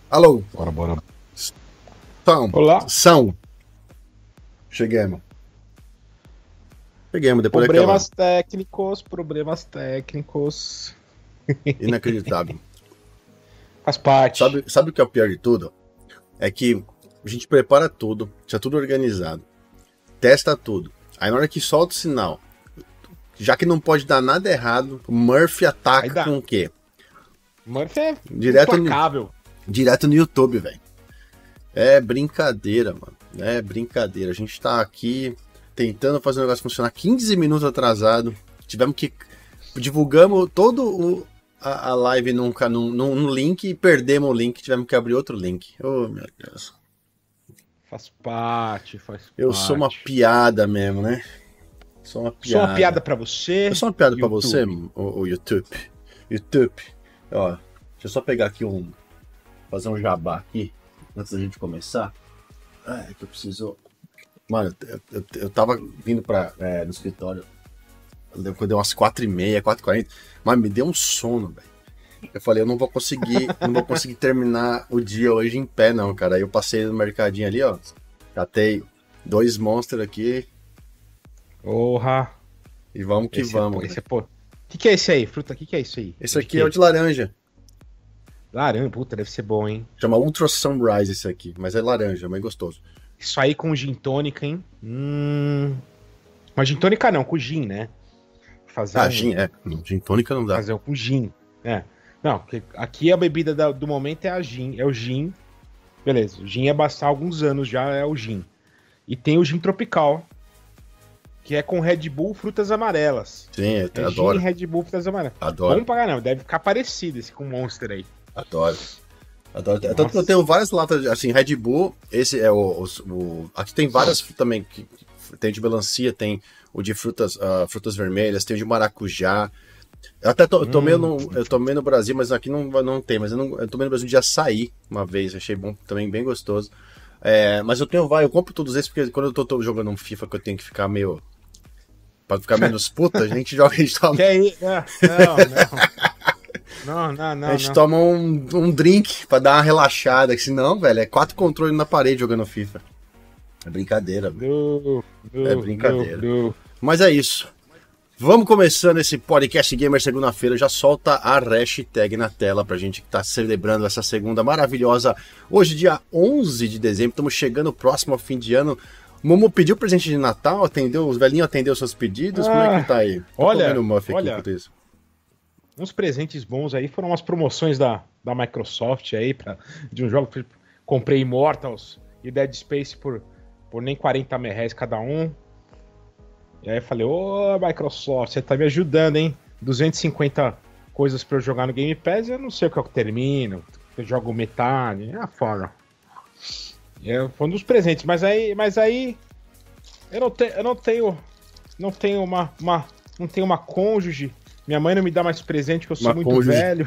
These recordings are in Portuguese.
Alô? Bora. Olá. Cheguemos depois Problemas técnicos. Inacreditável. Faz parte. Sabe o que é o pior de tudo? É que a gente prepara tudo, já tudo organizado, testa tudo. Aí na hora que solta o sinal, já que não pode dar nada errado, o Murphy ataca com o quê? Murphy é implacável. Direto no YouTube, velho. É brincadeira, mano. É brincadeira. A gente tá aqui tentando fazer o negócio funcionar 15 minutos atrasado. Tivemos que... Divulgamos todo a live num link e perdemos o link. Tivemos que abrir outro link. Oh, meu Deus. Faz parte. Eu sou uma piada mesmo, né? Sou uma piada pra você. Eu sou uma piada pra você, o YouTube. Ó, deixa eu só pegar aqui fazer um jabá aqui, antes da gente começar. Que eu preciso... Mano, eu tava vindo no escritório, deu umas 4h30, 4h40, mas me deu um sono, velho. Eu falei, eu não vou conseguir terminar o dia hoje em pé, não, cara. Aí eu passei no mercadinho ali, ó, catei 2 Monster aqui. Porra! E vamos que vamos. O que é esse aí, fruta? O que é isso aí? Esse aqui é o de laranja. Laranja, puta, deve ser bom, hein? Chama Ultra Sunrise esse aqui, mas é laranja, é bem gostoso. Isso aí com gin tônica, hein? Mas gin tônica não, com gin, né? Gin, gin tônica não dá. Fazer com gin, Não, aqui a bebida do momento é o gin. Beleza, o gin é bastar alguns anos já, é o gin. E tem o gin tropical, que é com Red Bull frutas amarelas. Sim, eu adoro. Gin Red Bull frutas amarelas. Adoro. Vamos pagar não, deve ficar parecido esse com Monster aí. Adoro. Tanto que eu tenho várias latas, assim, Red Bull, esse é aqui tem várias também, tem de melancia, tem o de frutas vermelhas, tem o de maracujá. Eu até tomei no Brasil, mas aqui não tem, mas eu tomei no Brasil de açaí uma vez, achei bom, também bem gostoso. Mas eu compro todos esses, porque quando eu tô jogando um FIFA que eu tenho que ficar meio... Pra ficar menos puta, a gente joga e toma... Não. A gente toma um drink pra dar uma relaxada, que senão, velho, é 4 controles na parede jogando FIFA. É brincadeira, velho. É brincadeira. Mas é isso. Vamos começando esse podcast Gamer segunda-feira. Já solta a hashtag na tela pra gente que tá celebrando essa segunda maravilhosa. Hoje, dia 11 de dezembro, estamos chegando próximo ao fim de ano. Momo pediu presente de Natal, os velhinhos atendeu seus pedidos. Como é que tá aí? Olha, isso. Uns presentes bons aí foram umas promoções da Microsoft aí, de um jogo. Comprei Immortals e Dead Space por nem 40 reais cada um. E aí eu falei, Microsoft, você tá me ajudando, hein? 250 coisas pra eu jogar no Game Pass, eu não sei o que eu termino, eu jogo metade, foda. Foi um dos presentes, mas aí eu não tenho uma cônjuge. Minha mãe não me dá mais presente, porque eu sou muito velho.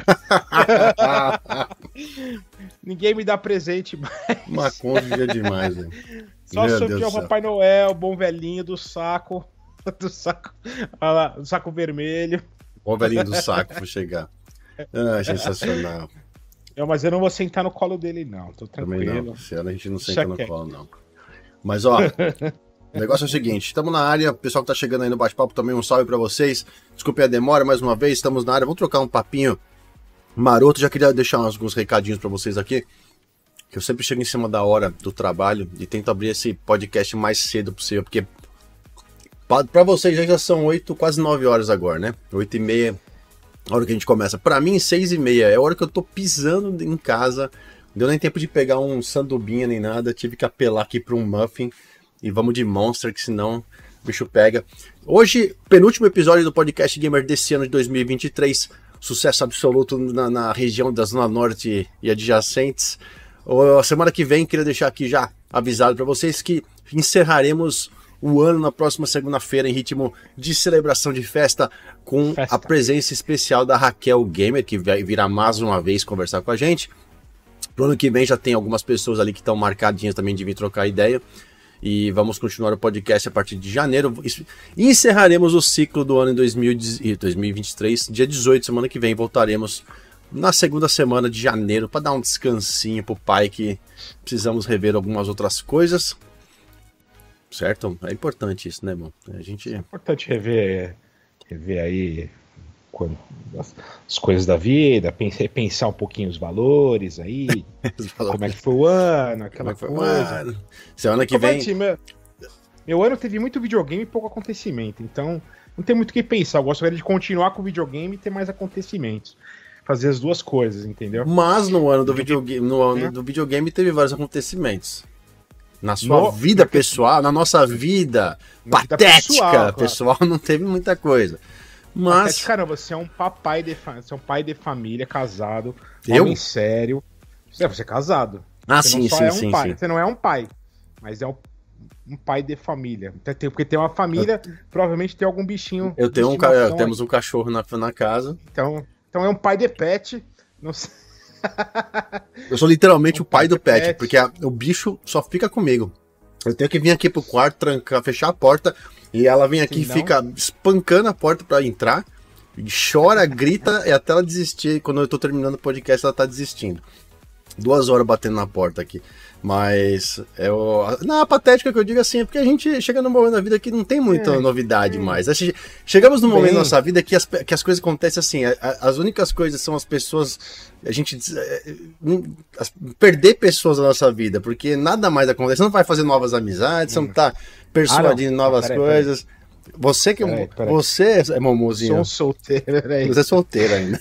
Ninguém me dá presente mais. Uma cônjuge é demais, velho. Só o Papai Noel, bom velhinho do saco. Do saco vermelho. Bom velhinho do saco, vou chegar. Sensacional. Mas eu não vou sentar no colo dele, não. Tô tranquilo. Também não. Esse ano a gente não senta no colo, não. Mas, ó... O negócio é o seguinte, estamos na área, o pessoal que tá chegando aí no bate-papo também, um salve pra vocês. Desculpe a demora, mais uma vez, estamos na área, vamos trocar um papinho maroto. Já queria deixar alguns recadinhos pra vocês aqui, que eu sempre chego em cima da hora do trabalho e tento abrir esse podcast mais cedo possível, porque pra vocês já são 8, quase 9 horas agora, né? 8h30, a hora que a gente começa. Pra mim, 6h30, é a hora que eu tô pisando em casa, não deu nem tempo de pegar um sandubinha nem nada, tive que apelar aqui pra um muffin. E vamos de Monster, que senão o bicho pega. Hoje, penúltimo episódio do podcast Gamer desse ano de 2023. Sucesso absoluto na região da Zona Norte e adjacentes. A semana que vem, queria deixar aqui já avisado para vocês que encerraremos o ano na próxima segunda-feira em ritmo de celebração de festa com a presença especial da Raquel Gamer, que vai vir mais uma vez conversar com a gente. Pro ano que vem já tem algumas pessoas ali que estão marcadinhas também de vir trocar ideia. E vamos continuar o podcast a partir de janeiro. E encerraremos o ciclo do ano em 2023. Dia 18, semana que vem, voltaremos na segunda semana de janeiro para dar um descansinho pro pai, que precisamos rever algumas outras coisas. Certo? É importante isso, né, irmão? A gente... É importante rever aí as coisas da vida, pensar um pouquinho os valores aí, como é que foi o ano, aquela coisa. Semana que vem... Meu ano teve muito videogame e pouco acontecimento, então não tem muito o que pensar. Eu gostaria de continuar com o videogame e ter mais acontecimentos. Fazer as duas coisas, entendeu? Mas no ano do videogame teve vários acontecimentos. Na sua vida pessoal, na nossa vida patética pessoal, não teve muita coisa. Mas... Caramba, você é um pai de família, casado, homem sério. Você é casado. Sim. Você não é um pai, mas é um pai de família. Porque tem uma família, provavelmente tem algum bichinho. Temos um cachorro na casa. Então é um pai de pet. Não sei. Eu sou literalmente o pai do pet, porque o bicho só fica comigo. Eu tenho que vir aqui pro quarto, trancar, fechar a porta, e ela vem aqui e fica espancando a porta pra entrar, e chora, grita, e até ela desistir. Quando eu tô terminando o podcast, ela tá desistindo. 2 horas batendo na porta aqui. Mas a patética que eu digo assim é porque a gente chega num momento da vida que não tem muita novidade mais. Chegamos num momento da nossa vida que as coisas acontecem assim. As únicas coisas são as pessoas. A gente perder pessoas da nossa vida, porque nada mais acontece. Você não vai fazer novas amizades, você não tá persuadindo novas coisas. Você que você é momozinho. Sou um solteiro, peraí. Você é solteiro ainda.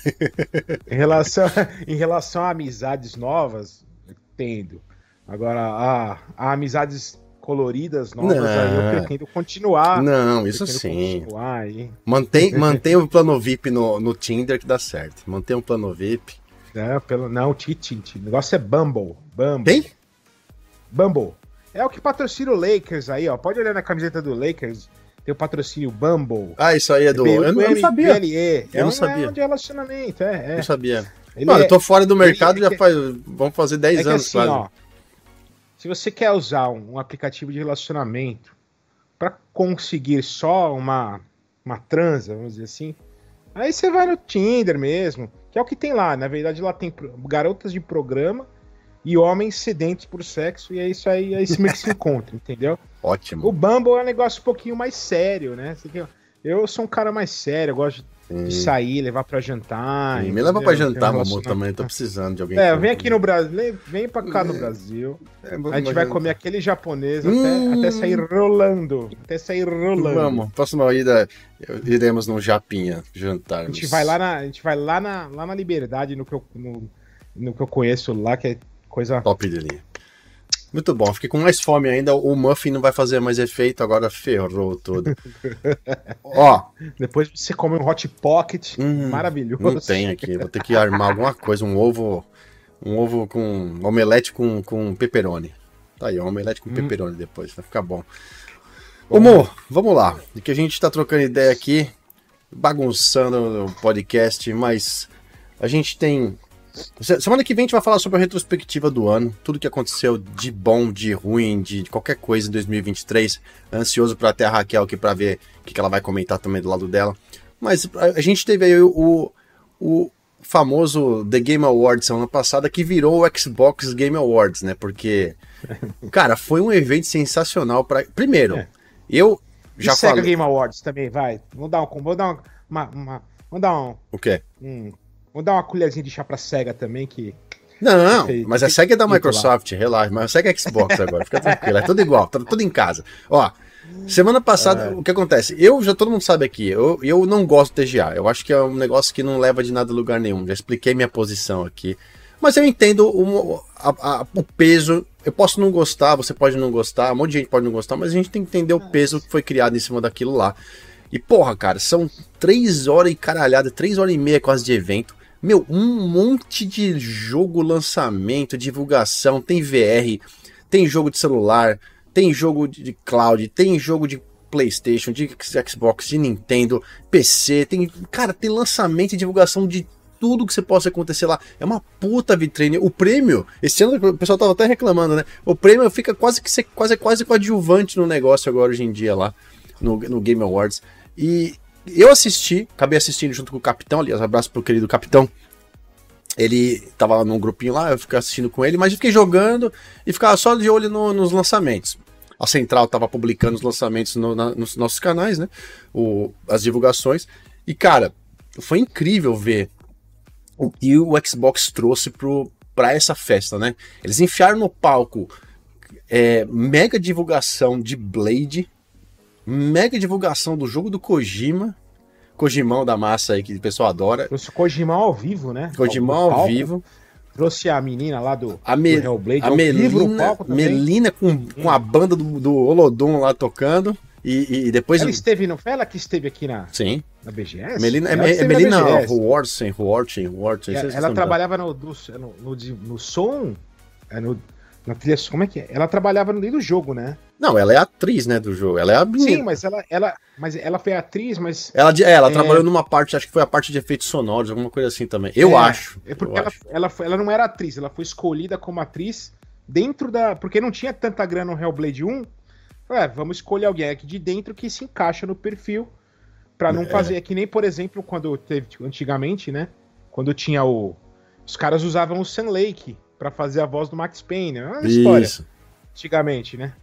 Em relação a amizades novas, tendo. Agora, amizades coloridas novas, aí eu pretendo continuar. Não, isso sim. Mantém o plano VIP no Tinder que dá certo. Mantém o plano VIP. Não, o negócio é Bumble. Quem? Bumble. É o que patrocina o Lakers aí, ó. Pode olhar na camiseta do Lakers. Tem o patrocínio Bumble. Isso aí é do... Eu não sabia. Eu não sabia. É de relacionamento, Eu sabia. Eu tô fora do mercado vamos fazer 10 anos assim, quase. Ó, se você quer usar um aplicativo de relacionamento para conseguir só uma transa, vamos dizer assim, aí você vai no Tinder mesmo, que é o que tem lá. Na verdade, lá tem garotas de programa e homens sedentos por sexo, e é isso aí, é isso mesmo que se encontra, entendeu? Ótimo. O Bumble é um negócio um pouquinho mais sério, né? Eu sou um cara mais sério, eu gosto de sair, levar pra jantar. Me leva pra jantar, meu amor, também. Tô precisando de alguém. Vem aqui no Brasil, vem pra cá no Brasil. A gente vai comer aquele japonês até sair rolando. Vamos, próxima ida, iremos no Japinha jantar. A gente vai lá na Liberdade, no que eu conheço lá, que é coisa top de linha. Muito bom, fiquei com mais fome ainda. O muffin não vai fazer mais efeito, agora ferrou tudo. Ó. Depois você come um hot pocket, maravilhoso. Não tem aqui, vou ter que armar alguma coisa, um ovo com omelete com pepperoni. Tá aí, um omelete com pepperoni depois, vai ficar bom. Ô Mo, vamos lá, de que a gente tá trocando ideia aqui, bagunçando o podcast, mas a gente tem... Semana que vem a gente vai falar sobre a retrospectiva do ano, tudo que aconteceu de bom, de ruim, de qualquer coisa em 2023. Ansioso para ter a Raquel aqui para ver o que ela vai comentar também do lado dela. Mas a gente teve aí o famoso The Game Awards semana passada, que virou o Xbox Game Awards, né? Porque, cara, foi um evento sensacional para... Primeiro, eu já falei... Sega Game Awards também, vai. Vamos dar um... O quê? Vamos dar uma colherzinha de chá pra SEGA também, que... Não, mas a SEGA é da Microsoft, relaxa. Mas a SEGA é Xbox agora, fica tranquilo. É tudo igual, tá tudo em casa. Ó, semana passada, o que acontece? Todo mundo sabe aqui, eu não gosto de TGA. Eu acho que é um negócio que não leva de nada a lugar nenhum. Já expliquei minha posição aqui. Mas eu entendo o peso. Eu posso não gostar, você pode não gostar, um monte de gente pode não gostar, mas a gente tem que entender o peso que foi criado em cima daquilo lá. E porra, cara, são 3 horas e caralhada, 3 horas e meia quase de evento. Meu, um monte de jogo, lançamento, divulgação, tem VR, tem jogo de celular, tem jogo de cloud, tem jogo de PlayStation, de Xbox, de Nintendo, PC, tem lançamento e divulgação de tudo que você possa acontecer lá. É uma puta vitrine. O prêmio, esse ano o pessoal tava até reclamando, né? O prêmio fica quase coadjuvante no negócio agora hoje em dia lá, no Game Awards. E eu acabei assistindo junto com o Capitão, aliás, abraço pro querido Capitão. Ele tava num grupinho lá, eu fiquei assistindo com ele, mas eu fiquei jogando e ficava só de olho nos lançamentos. A Central tava publicando os lançamentos nos nossos canais, né? As divulgações. E, cara, foi incrível ver o que o Xbox trouxe pra essa festa, né? Eles enfiaram no palco mega divulgação de Blade, mega divulgação do jogo do Kojimão da massa aí, que o pessoal adora. Trouxe o Kojimão ao vivo, né? Kojimão ao vivo. Trouxe a menina lá do Hellblade. A Melina com a banda do Holodum lá tocando. E depois... Ela esteve, não foi ela que esteve aqui na BGS? Melina Huortsen. Ela trabalhava no som... Na trilha, como é que é? Ela trabalhava no meio do jogo, né? Não, ela é atriz, né, do jogo. Ela é a menina. Sim, mas ela foi atriz, mas... Ela trabalhou numa parte, acho que foi a parte de efeitos sonoros, alguma coisa assim também. Eu acho. É porque ela não era atriz, ela foi escolhida como atriz dentro da... Porque não tinha tanta grana no Hellblade 1. Vamos escolher alguém aqui de dentro que se encaixa no perfil pra não fazer... É que nem, por exemplo, quando teve antigamente, né? Quando tinha os caras usavam o Sam Lake pra fazer a voz do Max Payne. É uma história. Antigamente, né?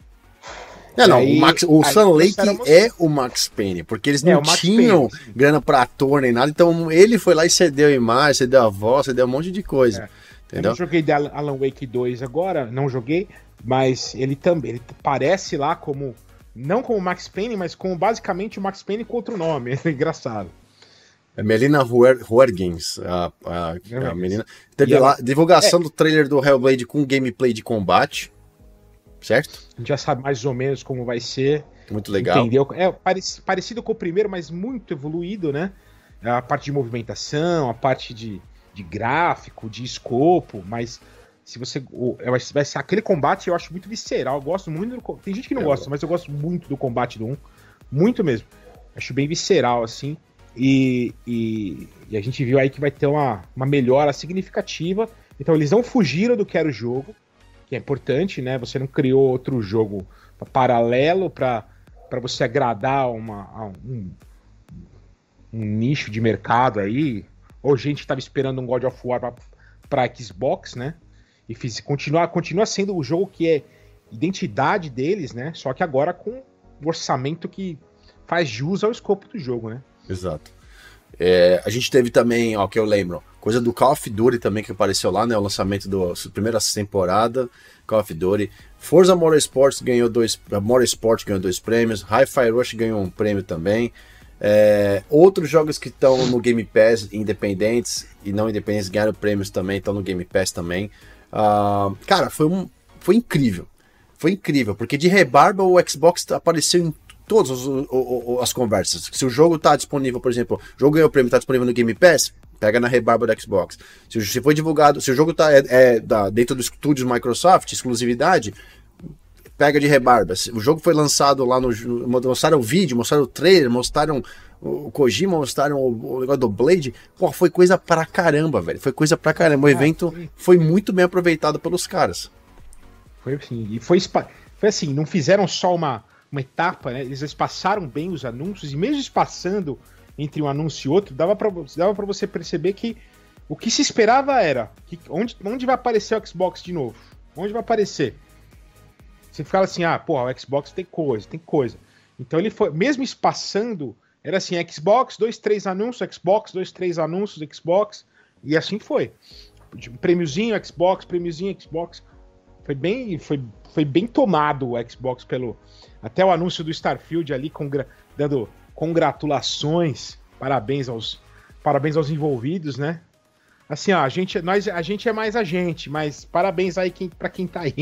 O Sam Lake é o Max Payne, porque eles não tinham grana pra ator nem nada, então ele foi lá e cedeu a imagem, cedeu a voz, cedeu um monte de coisa. Entendeu? Eu não joguei Alan Wake 2 agora, não joguei, mas ele também ele parece lá como, não como Max Payne, mas como basicamente o Max Payne com outro nome. É engraçado. Melina Huergens, a menina. Teve lá divulgação do trailer do Hellblade com gameplay de combate, certo? A gente já sabe mais ou menos como vai ser. Muito legal. Entendeu? Parecido com o primeiro, mas muito evoluído, né? A parte de movimentação, a parte de gráfico, de escopo, mas se você... vai ser aquele combate, eu acho muito visceral. Eu gosto muito tem gente que não gosta, mas eu gosto muito do combate do 1. Muito mesmo. Acho bem visceral, assim. E a gente viu aí que vai ter uma melhora significativa. Então eles não fugiram do que era o jogo, que é importante, né? Você não criou outro jogo paralelo para você agradar um nicho de mercado aí. Ou gente estava esperando um God of War para Xbox, né? E continua sendo o jogo que é identidade deles, né? Só que agora com um orçamento que faz jus ao escopo do jogo, né? Exato. A gente teve também, que eu lembro, coisa do Call of Duty também que apareceu lá, né? O lançamento da primeira temporada, Call of Duty. Forza Motorsport ganhou 2 prêmios. Hi-Fi Rush ganhou um prêmio também. Outros jogos que estão no Game Pass, independentes e não independentes, ganharam prêmios também, estão no Game Pass também. Cara, foi incrível. Foi incrível, porque de rebarba o Xbox apareceu em todas as conversas. Se o jogo tá disponível, por exemplo, o jogo ganhou o prêmio, tá disponível no Game Pass, pega na rebarba do Xbox. Se foi divulgado, se o jogo tá dentro dos estúdios Microsoft, exclusividade, pega de rebarba. O jogo foi lançado lá mostraram o vídeo, mostraram o trailer, mostraram o Kojima, mostraram o negócio do Blade. Pô, foi coisa pra caramba, velho. Foi coisa pra caramba. O evento foi muito bem aproveitado pelos caras. Foi assim, e foi assim, não fizeram só uma etapa, né? Eles passaram bem os anúncios, e mesmo espaçando entre um anúncio e outro, dava pra você perceber que o que se esperava era onde vai aparecer o Xbox de novo? Onde vai aparecer? Você ficava assim, o Xbox tem coisa. Então ele foi, mesmo espaçando, era assim, Xbox, 2, 3 anúncios, Xbox, 2, 3 anúncios, Xbox, e assim foi. Prêmiozinho, Xbox, prêmiozinho, Xbox. Foi bem tomado o Xbox até o anúncio do Starfield ali, dando congratulações, parabéns aos envolvidos, né? Assim, a gente é mais a gente, mas parabéns aí pra quem tá aí.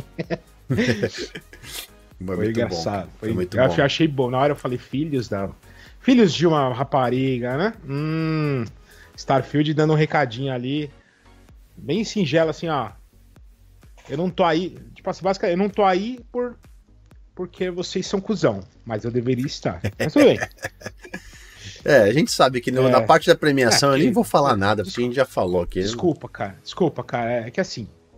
Foi engraçado. Foi muito bom. Eu achei bom. Na hora eu falei, filhos de uma rapariga, né? Starfield dando um recadinho ali, bem singelo, assim, eu não tô aí, tipo assim, basicamente, eu não tô aí porque vocês são cuzão, mas eu deveria estar. Mas tudo bem. A gente sabe que na parte da premiação eu nem vou falar nada, porque a gente já falou aqui. Desculpa, cara. É que assim,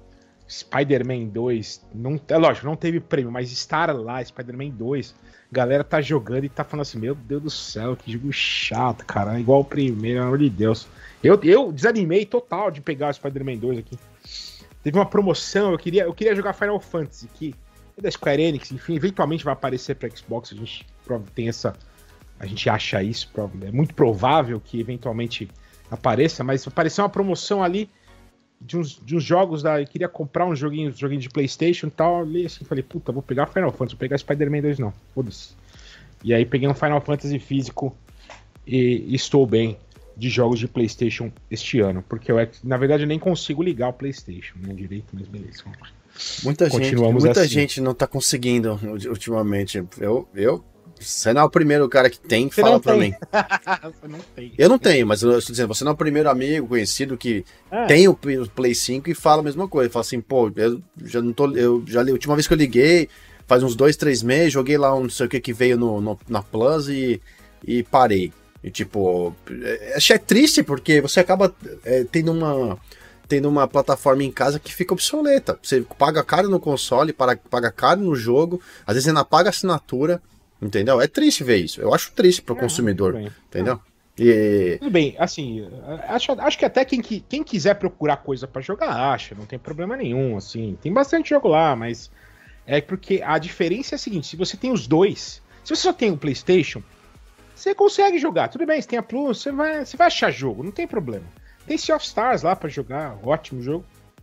Spider-Man 2, não, é lógico, não teve prêmio, mas estar lá, Spider-Man 2, galera tá jogando e tá falando assim, meu Deus do céu, que jogo chato, cara, igual o primeiro, pelo amor de Deus. Eu desanimei total de pegar o Spider-Man 2 aqui. Teve uma promoção, eu queria jogar Final Fantasy, que é da Square Enix, enfim, eventualmente vai aparecer pra Xbox, a gente tem essa... A gente acha isso, é muito provável que eventualmente apareça, mas apareceu uma promoção ali de uns jogos eu queria comprar um joguinho de PlayStation e tal, ali assim, falei, puta, vou pegar Final Fantasy, vou pegar Spider-Man 2 não, foda-se. E aí peguei um Final Fantasy físico e estou bem de jogos de PlayStation este ano, porque na verdade eu nem consigo ligar o PlayStation, né, direito, mas beleza. Muita gente não tá conseguindo ultimamente. Você não é o primeiro cara que tem que fala pra mim. Você não tem. Eu não tenho, mas eu estou dizendo, você não é o primeiro amigo conhecido que tem o Play 5 e fala a mesma coisa. Fala assim, pô, eu já li, a última vez que eu liguei, faz uns 2-3 meses, joguei lá um não sei o que veio na Plus e parei. E tipo, é triste porque você acaba tendo uma plataforma em casa que fica obsoleta. Você paga caro no console, paga caro no jogo, às vezes ainda paga assinatura. Entendeu? É triste ver isso. Eu acho triste pro consumidor. Entendeu? Tudo bem, assim, acho que até quem quiser procurar coisa pra jogar, acha, não tem problema nenhum, assim. Tem bastante jogo lá, mas é porque a diferença é a seguinte, se você tem os dois, se você só tem o PlayStation, você consegue jogar. Tudo bem, você tem a Plus, você vai achar jogo, não tem problema. Tem Sea of Stars lá pra jogar, ótimo jogo.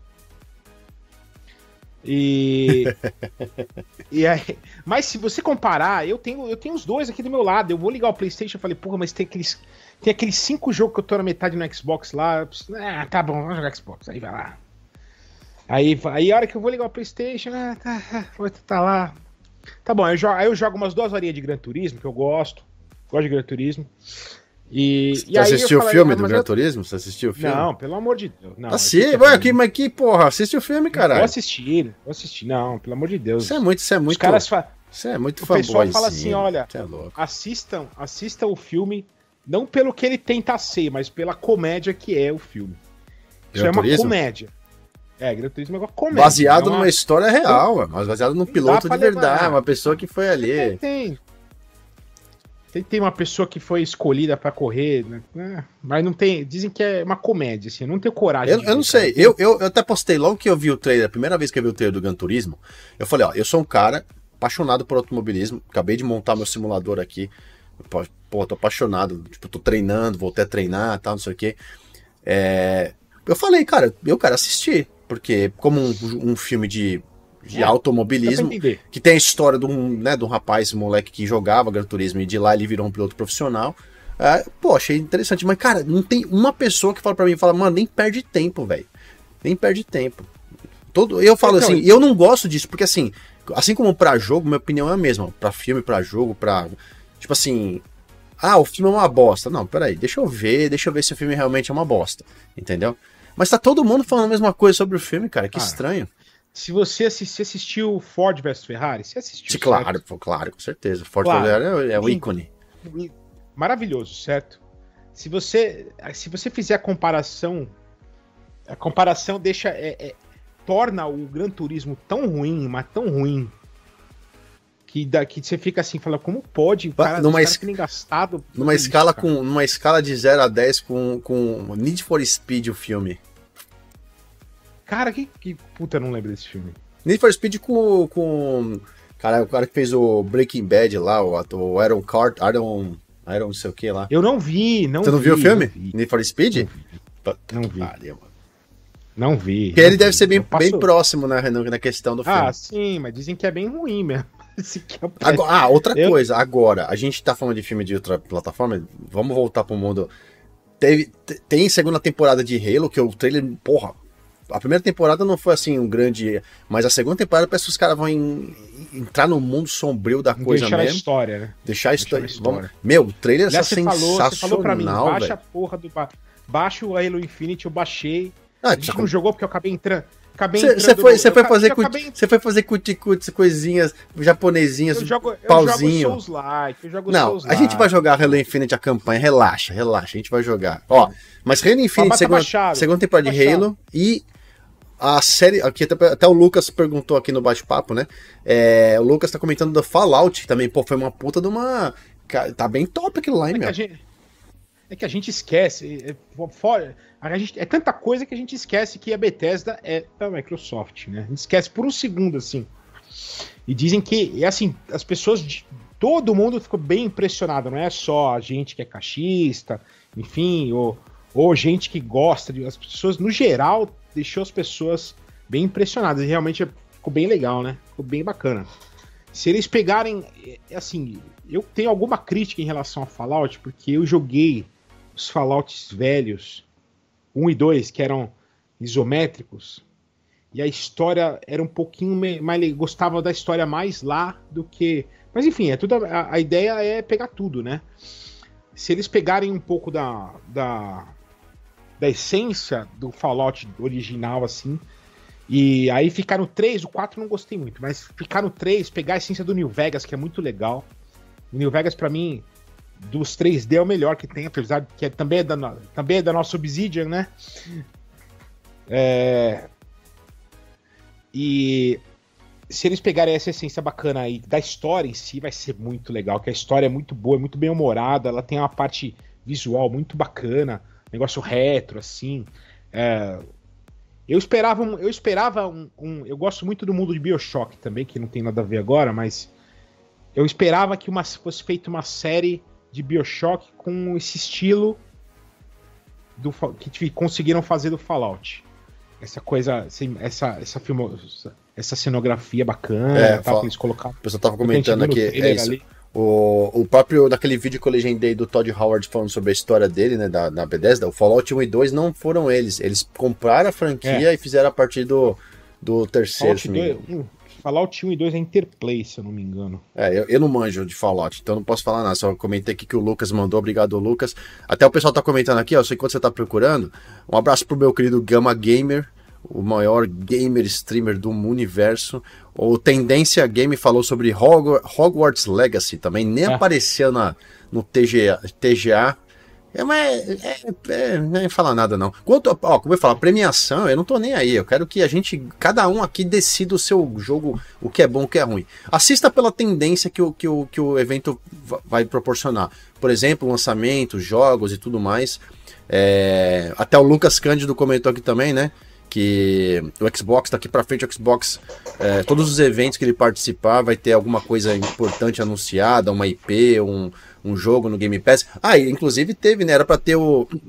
E aí, mas se você comparar, eu tenho os dois aqui do meu lado. Eu vou ligar o PlayStation e falei, porra, mas tem aqueles 5 jogos que eu tô na metade no Xbox lá. Tá bom, vamos jogar Xbox. Aí vai lá. Aí a hora que eu vou ligar o PlayStation, tá lá. Tá bom, aí eu jogo umas 2 horinhas de Gran Turismo, que eu gosto de Gran Turismo. Você assistiu o filme do Gran Turismo? Você assistiu o filme? Não, pelo amor de Deus. Não, mas que porra, assiste o filme, caralho. Vou assistir. Não, pelo amor de Deus. Você é muito Os caras Você é muito fanboy. O pessoal fala assim, olha, é assistam o filme, não pelo que ele tenta ser, mas pela comédia que é o filme. Isso é uma comédia. Gran Turismo é uma comédia. Baseado numa história real, mas baseado num piloto de verdade, uma pessoa que foi ali. Tem uma pessoa que foi escolhida pra correr, né? Mas não tem. Dizem que é uma comédia, assim. Eu não tenho coragem. Eu não sei. Eu até postei logo que eu vi o trailer, a primeira vez que eu vi o trailer do Gran Turismo. Eu falei, eu sou um cara apaixonado por automobilismo. Acabei de montar meu simulador aqui. Pô, tô apaixonado. Tipo, tô treinando, voltei a treinar, tal, não sei o quê. Eu falei, cara, eu quero assistir. Porque, como um filme de automobilismo, que tem a história de um rapaz, um moleque que jogava Gran Turismo e de lá ele virou um piloto profissional. Achei interessante. Mas, cara, não tem uma pessoa que fala pra mim, mano, nem perde tempo, velho. Nem perde tempo. Eu falo assim, eu não gosto disso, porque assim como pra jogo, minha opinião é a mesma. Pra filme, pra jogo, pra... Tipo assim... o filme é uma bosta. Não, peraí, deixa eu ver se o filme realmente é uma bosta. Entendeu? Mas tá todo mundo falando a mesma coisa sobre o filme, cara, que estranho. Se você assistiu Ford vs Ferrari, você assistiu, claro, com certeza. Ford vs Ferrari é o ícone. Maravilhoso, certo? Se você fizer a comparação torna o Gran Turismo tão ruim, mas tão ruim, que você fica assim, fala, como pode o cara ter gastado... Numa escala de 0 a 10 com Need for Speed o filme. Cara, que puta, eu não lembro desse filme. Need for Speed com cara, o cara que fez o Breaking Bad lá, o Aaron não sei o que lá. Eu não vi, Você não viu o filme? Need for Speed? Não vi. Não vi. Porque ele deve ser bem próximo na questão do filme. Sim, mas dizem que é bem ruim mesmo. Outra coisa, agora, a gente tá falando de filme de outra plataforma, vamos voltar pro mundo. Tem segunda temporada de Halo, que o trailer, porra, a primeira temporada não foi assim um grande, mas a segunda temporada parece que os caras vão entrar no mundo sombrio da coisa mesmo. Deixar a história. Meu, o trailer é sensacional. Você falou pra mim, baixa a porra baixa o Halo Infinite, eu baixei. A gente não jogou porque eu acabei entrando. Você foi fazer cuticutes, coisinhas japonesinhas, pauzinho. Eu jogo Não, a gente vai jogar Halo Infinite a campanha, relaxa, a gente vai jogar. Mas Halo Infinite, segunda temporada de Halo e a série, aqui até o Lucas perguntou aqui no bate-papo, né? O Lucas tá comentando do Fallout também, pô, foi uma puta de uma... Tá bem top aquilo lá, hein, meu? É que a gente esquece, é tanta coisa que a gente esquece que a Bethesda é da Microsoft, né? A gente esquece por um segundo, assim. E dizem que, assim, as pessoas, todo mundo ficou bem impressionado, não é só a gente que é caixista, enfim, ou gente que gosta, as pessoas, no geral, deixou as pessoas bem impressionadas, e realmente ficou bem legal, né? Ficou bem bacana. Se eles pegarem, assim, eu tenho alguma crítica em relação ao Fallout, porque eu joguei os Fallouts velhos, 1 e 2, que eram isométricos, e a história era um pouquinho mais... Gostava da história mais lá do que... Mas enfim, a ideia é pegar tudo, né? Se eles pegarem um pouco da essência do Fallout original, assim, e aí ficar no 3, o 4 não gostei muito, mas ficar no 3, pegar a essência do New Vegas, que é muito legal. O New Vegas, pra mim, dos 3D é o melhor que tem, apesar de que também é da nossa Obsidian, né? E se eles pegarem essa essência bacana aí da história em si, vai ser muito legal, que a história é muito boa, é muito bem humorada, ela tem uma parte visual muito bacana, negócio retro, assim. Eu esperava eu gosto muito do mundo de BioShock também, que não tem nada a ver agora, mas eu esperava que fosse feita uma série de BioShock com esse estilo que conseguiram fazer do Fallout. Essa coisa, assim, essa cenografia bacana, tal, que eles colocaram. O pessoal tava comentando aqui, isso. O próprio, daquele vídeo que eu legendei do Todd Howard falando sobre a história dele, né, da Bethesda, o Fallout 1 e 2 não foram eles compraram a franquia e fizeram a partir do terceiro. Fallout 1 e 2 é Interplay, se eu não me engano. Eu não manjo de Fallout, então não posso falar nada, só comentei aqui que o Lucas mandou, obrigado Lucas. Até o pessoal tá comentando aqui, ó, enquanto você tá procurando, um abraço pro meu querido Gama Gamer, o maior gamer streamer do universo. O Tendência Game falou sobre Hogwarts Legacy também, nem apareceu no TGA. Nem falar nada não. Como eu falo, premiação, eu não tô nem aí. Eu quero que cada um aqui decida o seu jogo, o que é bom, o que é ruim. Assista pela tendência que o evento vai proporcionar. Por exemplo, lançamentos, jogos e tudo mais. Até o Lucas Cândido comentou aqui também, né? Que o Xbox, daqui pra frente, o Xbox, todos os eventos que ele participar, vai ter alguma coisa importante anunciada, uma IP, um jogo no Game Pass. Inclusive teve, né? Era pra ter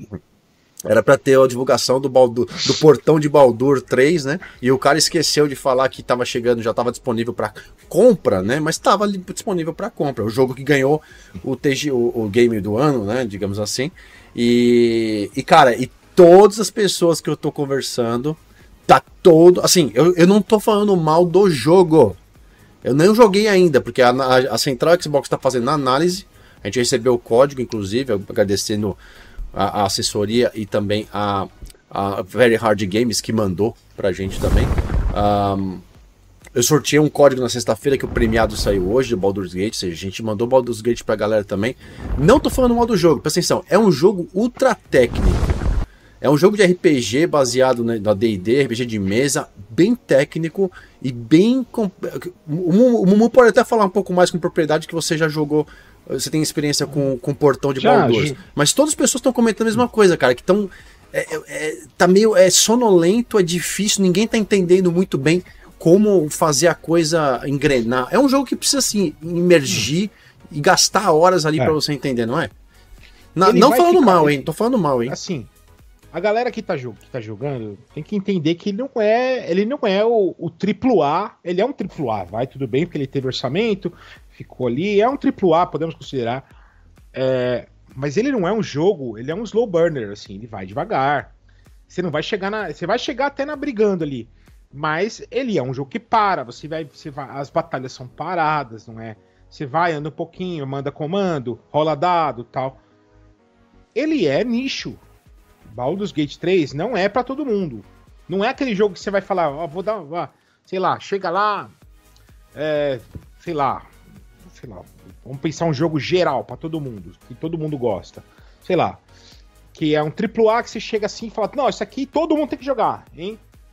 a divulgação do portão de Baldur 3, né? E o cara esqueceu de falar que tava chegando, já tava disponível para compra, né? Mas tava disponível para compra. O jogo que ganhou o game do ano, né? Digamos assim. Cara, todas as pessoas que eu tô conversando, tá todo... Assim, eu não tô falando mal do jogo. Eu nem joguei ainda, porque a Central Xbox tá fazendo a análise. A gente recebeu o código, inclusive, agradecendo a assessoria e também a Very Hard Games, que mandou pra gente também. Eu sorteei um código na sexta-feira, que o premiado saiu hoje, do Baldur's Gate, ou seja, a gente mandou Baldur's Gate pra galera também. Não tô falando mal do jogo, presta atenção, é um jogo ultra técnico. É um jogo de RPG baseado na D&D, RPG de mesa, bem técnico e bem... O Mumu pode até falar um pouco mais com propriedade, que você já jogou, você tem experiência com Portão de Baldur. Mas todas as pessoas estão comentando a mesma coisa, cara, que estão... tá meio sonolento, é difícil, ninguém tá entendendo muito bem como fazer a coisa engrenar. É um jogo que precisa, assim, imergir e gastar horas ali pra você entender, não é? Não falando mal, hein? Tô falando mal, hein? Assim... A galera que tá jogando tem que entender que ele não é o AAA, ele é um AAA, vai, tudo bem, porque ele teve orçamento, ficou ali, é um AAA, podemos considerar, mas ele não é um jogo, ele é um slow burner, assim, ele vai devagar, você não vai chegar você vai chegar até na brigando ali, mas ele é um jogo que para, você vai, as batalhas são paradas, não é? Você vai, anda um pouquinho, manda comando, rola dado, tal. Ele é nicho. Baldur's Gate 3 não é pra todo mundo. Não é aquele jogo que você vai falar, vou dar, sei lá, chega lá, sei lá, vamos pensar um jogo geral pra todo mundo, que todo mundo gosta. Sei lá, que é um AAA que você chega assim e fala, não, isso aqui todo mundo tem que jogar, hein?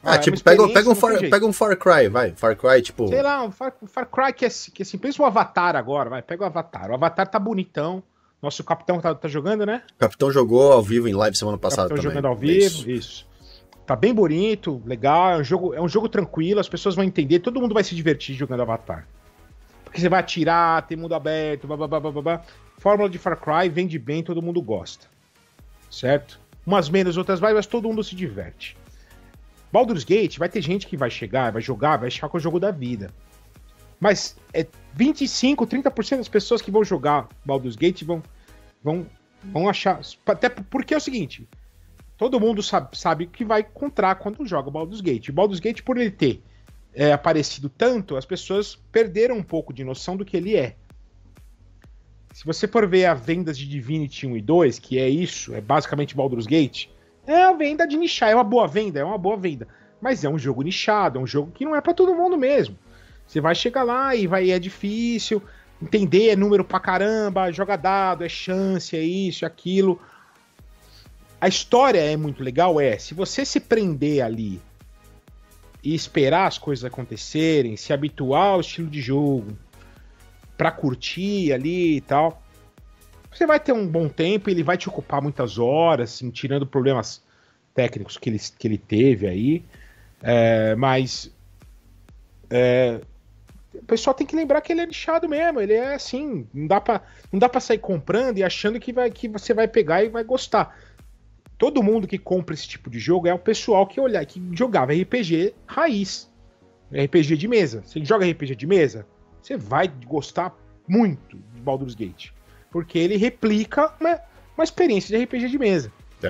tipo, pega um Far Cry, vai. Far Cry, tipo... Sei lá, um Far Cry que é assim, pensa o Avatar agora, vai. Pega o Avatar. O Avatar tá bonitão. Nosso capitão tá jogando, né? O capitão jogou ao vivo em live semana passada também. Jogando ao vivo, isso. Tá bem bonito, legal. É um jogo tranquilo, as pessoas vão entender. Todo mundo vai se divertir jogando Avatar. Porque você vai atirar, tem mundo aberto, blá. Fórmula de Far Cry vende bem, todo mundo gosta. Certo? Umas menos, outras mais, mas todo mundo se diverte. Baldur's Gate, vai ter gente que vai chegar, vai jogar, vai achar que é o jogo da vida. Mas 25, 30% das pessoas que vão jogar Baldur's Gate vão achar... Até porque é o seguinte, todo mundo sabe que vai encontrar quando joga Baldur's Gate. O Baldur's Gate, por ele ter aparecido tanto, as pessoas perderam um pouco de noção do que ele é. Se você for ver as vendas de Divinity 1 e 2, que é isso, é basicamente Baldur's Gate, é a venda de nichar, é uma boa venda. Mas é um jogo nichado, é um jogo que não é pra todo mundo mesmo. Você vai chegar lá e é difícil, entender é número pra caramba, joga dado, é chance, é isso, é aquilo. A história é muito legal, se você se prender ali e esperar as coisas acontecerem, se habituar ao estilo de jogo, pra curtir ali e tal, você vai ter um bom tempo, ele vai te ocupar muitas horas, assim, tirando problemas técnicos que ele teve aí, mas o pessoal tem que lembrar que ele é nichado mesmo, ele é assim, não dá pra sair comprando e achando que você vai pegar e vai gostar. Todo mundo que compra esse tipo de jogo é o pessoal que jogava RPG raiz, RPG de mesa. Você joga RPG de mesa, você vai gostar muito de Baldur's Gate, porque ele replica uma experiência de RPG de mesa.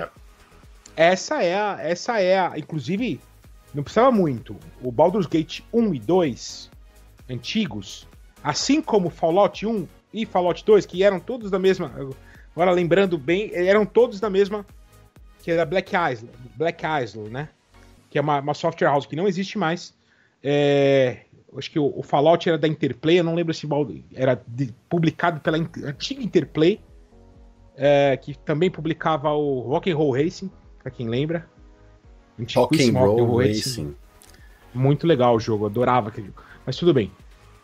Essa é a... Inclusive, não precisava muito. O Baldur's Gate 1 e 2, antigos, assim como Fallout 1 e Fallout 2, que eram todos da mesma... Agora, lembrando bem, eram todos da mesma... Que era Black Isle, né? Que é uma software house que não existe mais. Acho que o Fallout era da Interplay, eu não lembro se era publicado pela antiga Interplay, que também publicava o Rock'n'Roll Racing, pra quem lembra. Rock'n'Roll Racing. Muito legal o jogo, adorava aquele jogo. Mas tudo bem.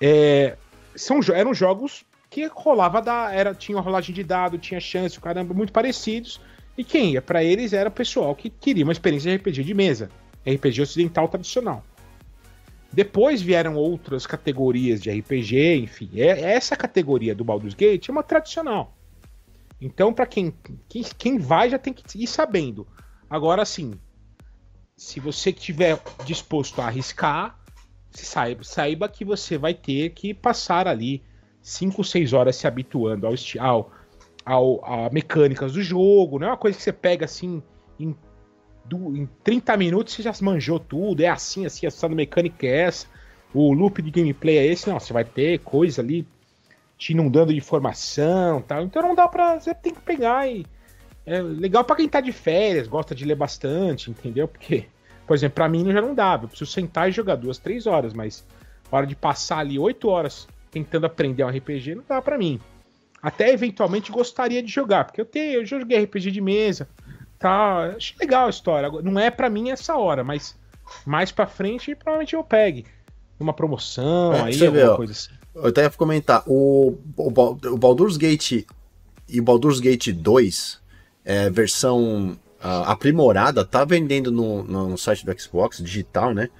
Eram jogos que rolava tinha uma rolagem de dado, tinha chance, caramba, muito parecidos. E quem ia pra eles era o pessoal que queria uma experiência de RPG de mesa, RPG ocidental tradicional. Depois vieram outras categorias de RPG, enfim. Essa categoria do Baldur's Gate é uma tradicional. Então, pra quem vai, já tem que ir sabendo. Agora, sim, se você estiver disposto a arriscar, saiba que você vai ter que passar ali 5, 6 horas se habituando a mecânicas do jogo. Não é uma coisa que você pega assim em 30 minutos você já manjou tudo, é assim, essa mecânica é essa, o loop de gameplay é esse. Não, você vai ter coisa ali te inundando de informação e tal, então não dá pra... Você tem que pegar e... É legal pra quem tá de férias, gosta de ler bastante, entendeu? Porque, por exemplo, pra mim já não dá, eu preciso sentar e jogar 2, 3 horas, mas a hora de passar ali 8 horas tentando aprender um RPG não dá pra mim. Até eventualmente gostaria de jogar, porque eu já joguei RPG de mesa, tá, acho legal a história. Não é pra mim essa hora, mas mais pra frente provavelmente eu pegue uma promoção aí, alguma coisa assim. Eu até ia comentar, o Baldur's Gate e Baldur's Gate 2, versão aprimorada, tá vendendo no site do Xbox digital, né?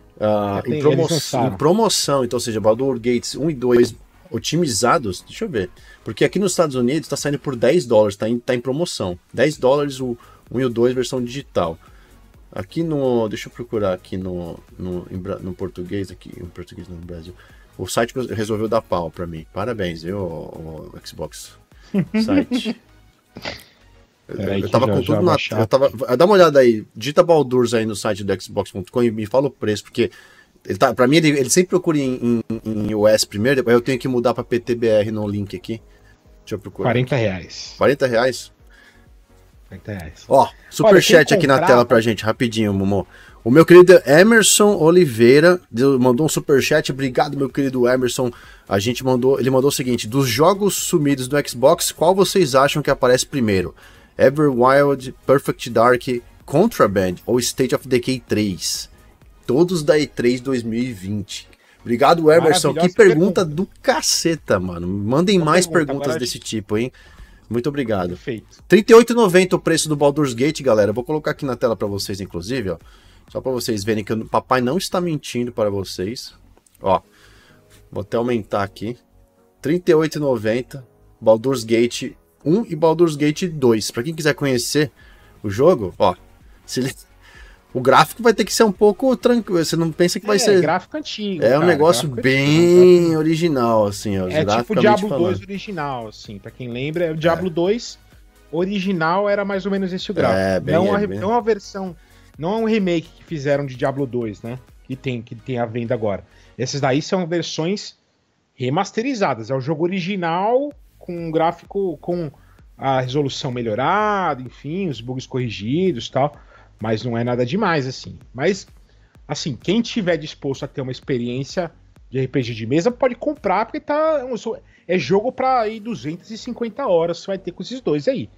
Em promoção, então, ou seja, Baldur's Gate 1 e 2 otimizados, deixa eu ver, porque aqui nos Estados Unidos tá saindo por $10, tá em promoção, $10 o 1 e o 2 versão digital. Aqui deixa eu procurar aqui no português, aqui em português no Brasil, o site resolveu dar pau pra mim, parabéns, viu, o Xbox site. Eu tava com tudo na... Dá uma olhada aí, digita Baldur's aí no site do Xbox.com e me fala o preço, porque pra mim ele sempre procura em US primeiro, depois eu tenho que mudar pra PTBR no link aqui. Deixa eu procurar. R$40. R$40? R$40. Ó, superchat aqui na tela pra gente, rapidinho, Momo. O meu querido Emerson Oliveira mandou um superchat. Obrigado, meu querido Emerson. Ele mandou o seguinte: dos jogos sumidos do Xbox, qual vocês acham que aparece primeiro? Everwild, Perfect Dark, Contraband ou State of Decay 3? todos da E3 2020. Obrigado, Emerson. Que pergunta do caceta, mano. Mandem mais perguntas desse tipo, hein? Muito obrigado. Perfeito. R$38,90 o preço do Baldur's Gate, galera. Eu vou colocar aqui na tela para vocês, inclusive, ó. Só para vocês verem que o papai não está mentindo para vocês. Ó, vou até aumentar aqui. R$38,90, Baldur's Gate 1 e Baldur's Gate 2. Para quem quiser conhecer o jogo, ó, o gráfico vai ter que ser um pouco tranquilo. Você não pensa que vai ser... gráfico antigo. É um negócio bem original, assim. Ó, é tipo o Diablo 2 original, assim. Pra quem lembra, o Diablo 2 original era mais ou menos esse o gráfico. Não uma versão... Não é um remake que fizeram de Diablo 2, né? Que tem a venda agora. Essas daí são versões remasterizadas. É o jogo original com um gráfico com a resolução melhorada, enfim, os bugs corrigidos e tal. Mas não é nada demais, assim. Mas, assim, quem tiver disposto a ter uma experiência de RPG de mesa pode comprar, porque é jogo pra ir 250 horas, você vai ter com esses dois aí.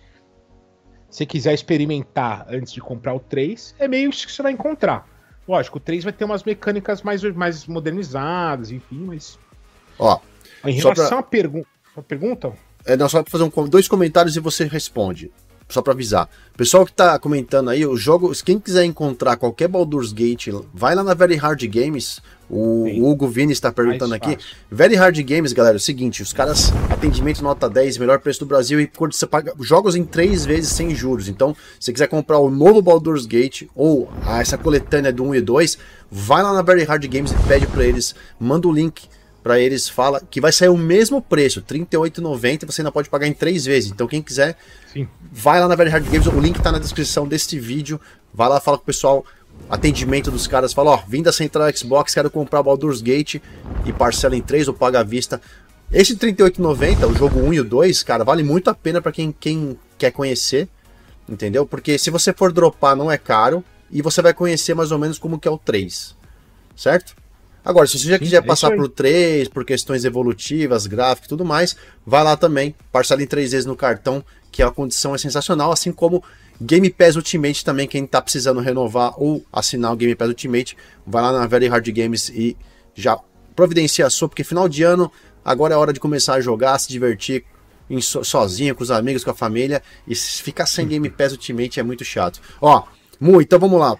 Se quiser experimentar antes de comprar o 3, é meio isso que você vai encontrar. Lógico, o 3 vai ter umas mecânicas mais modernizadas, enfim, mas... Ó, em relação à pergunta... Não, só pra fazer dois comentários e você responde. Só pra avisar. Pessoal que tá comentando aí, o jogo, quem quiser encontrar qualquer Baldur's Gate, vai lá na Very Hard Games. O Hugo Vini está perguntando aqui. Very Hard Games, galera, é o seguinte, os caras, atendimento nota 10, melhor preço do Brasil, e quando você paga jogos em 3 vezes sem juros. Então, se você quiser comprar o novo Baldur's Gate ou essa coletânea do 1 e 2, vai lá na Very Hard Games e pede pra eles, manda o link pra eles, fala que vai sair o mesmo preço, R$38,90, você ainda pode pagar em 3 vezes. Então quem quiser, vai lá na Very Hard Games, o link tá na descrição deste vídeo, vai lá, fala com o pessoal, atendimento dos caras, fala, ó, vim da Central Xbox, quero comprar Baldur's Gate e parcela em 3 ou paga à vista. Esse R$38,90, o jogo 1 e o 2, cara, vale muito a pena pra quem quer conhecer, entendeu? Porque se você for dropar não é caro e você vai conhecer mais ou menos como que é o 3, certo? Agora, se você já quiser passar pro 3, por questões evolutivas, gráficos e tudo mais, vai lá também, parcela em 3 vezes no cartão, que a condição é sensacional, assim como Game Pass Ultimate também, quem tá precisando renovar ou assinar o Game Pass Ultimate, vai lá na Very Hard Games e já providencia a sua, porque final de ano, agora é hora de começar a jogar, se divertir sozinho, com os amigos, com a família, e ficar sem Game Pass Ultimate é muito chato. Ó, então vamos lá.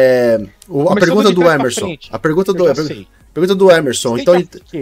A pergunta do Emerson. A pergunta do Emerson. Então,